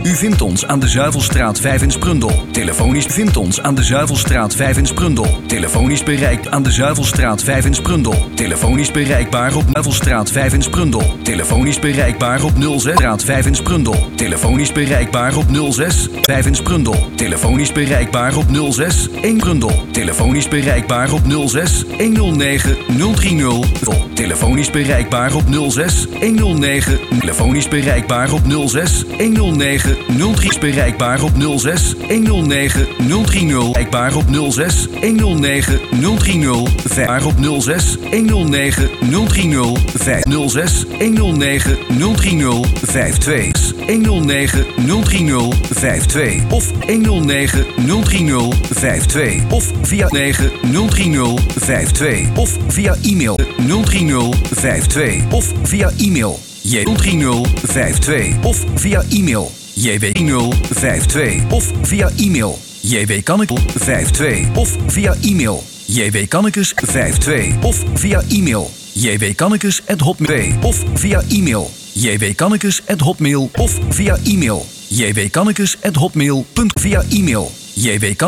U vindt ons aan de Zuivelstraat 5 in Sprundel. Telefonisch vindt ons aan de Zuivelstraat 5 in Sprundel. Telefonisch bereikt aan de Zuivelstraat 5 in Sprundel. Telefonisch bereikbaar op Zuivelstraat 5 in Sprundel. Telefonisch bereikbaar op 06 Straat 5 in Sprundel. Telefonisch bereikbaar op 06 5 in Sprundel. Telefonisch bereikbaar op 06 1 Sprundel. Telefonisch bereikbaar op 06 109 030. Telefonisch bereikbaar op 06 109. Telefonisch bereikbaar op 06 109 03. Bereikbaar op 06 109 030. Bereikbaar op 06 109 030. Bereikbaar op 06 109 030. 06 109 030 52 109 030 52 of 109 030 52 of via 9 030 52 of via e-mail 030 52 of via e-mail j03052 of via e-mail jw052 of via e-mail jwkanneke52 of via e-mail jwkannekes52 of via e-mail jwkannekes@hotmail of via e-mail jwkannekes@hotmail of via e-mail jwkannekes@hotmail. via e-mail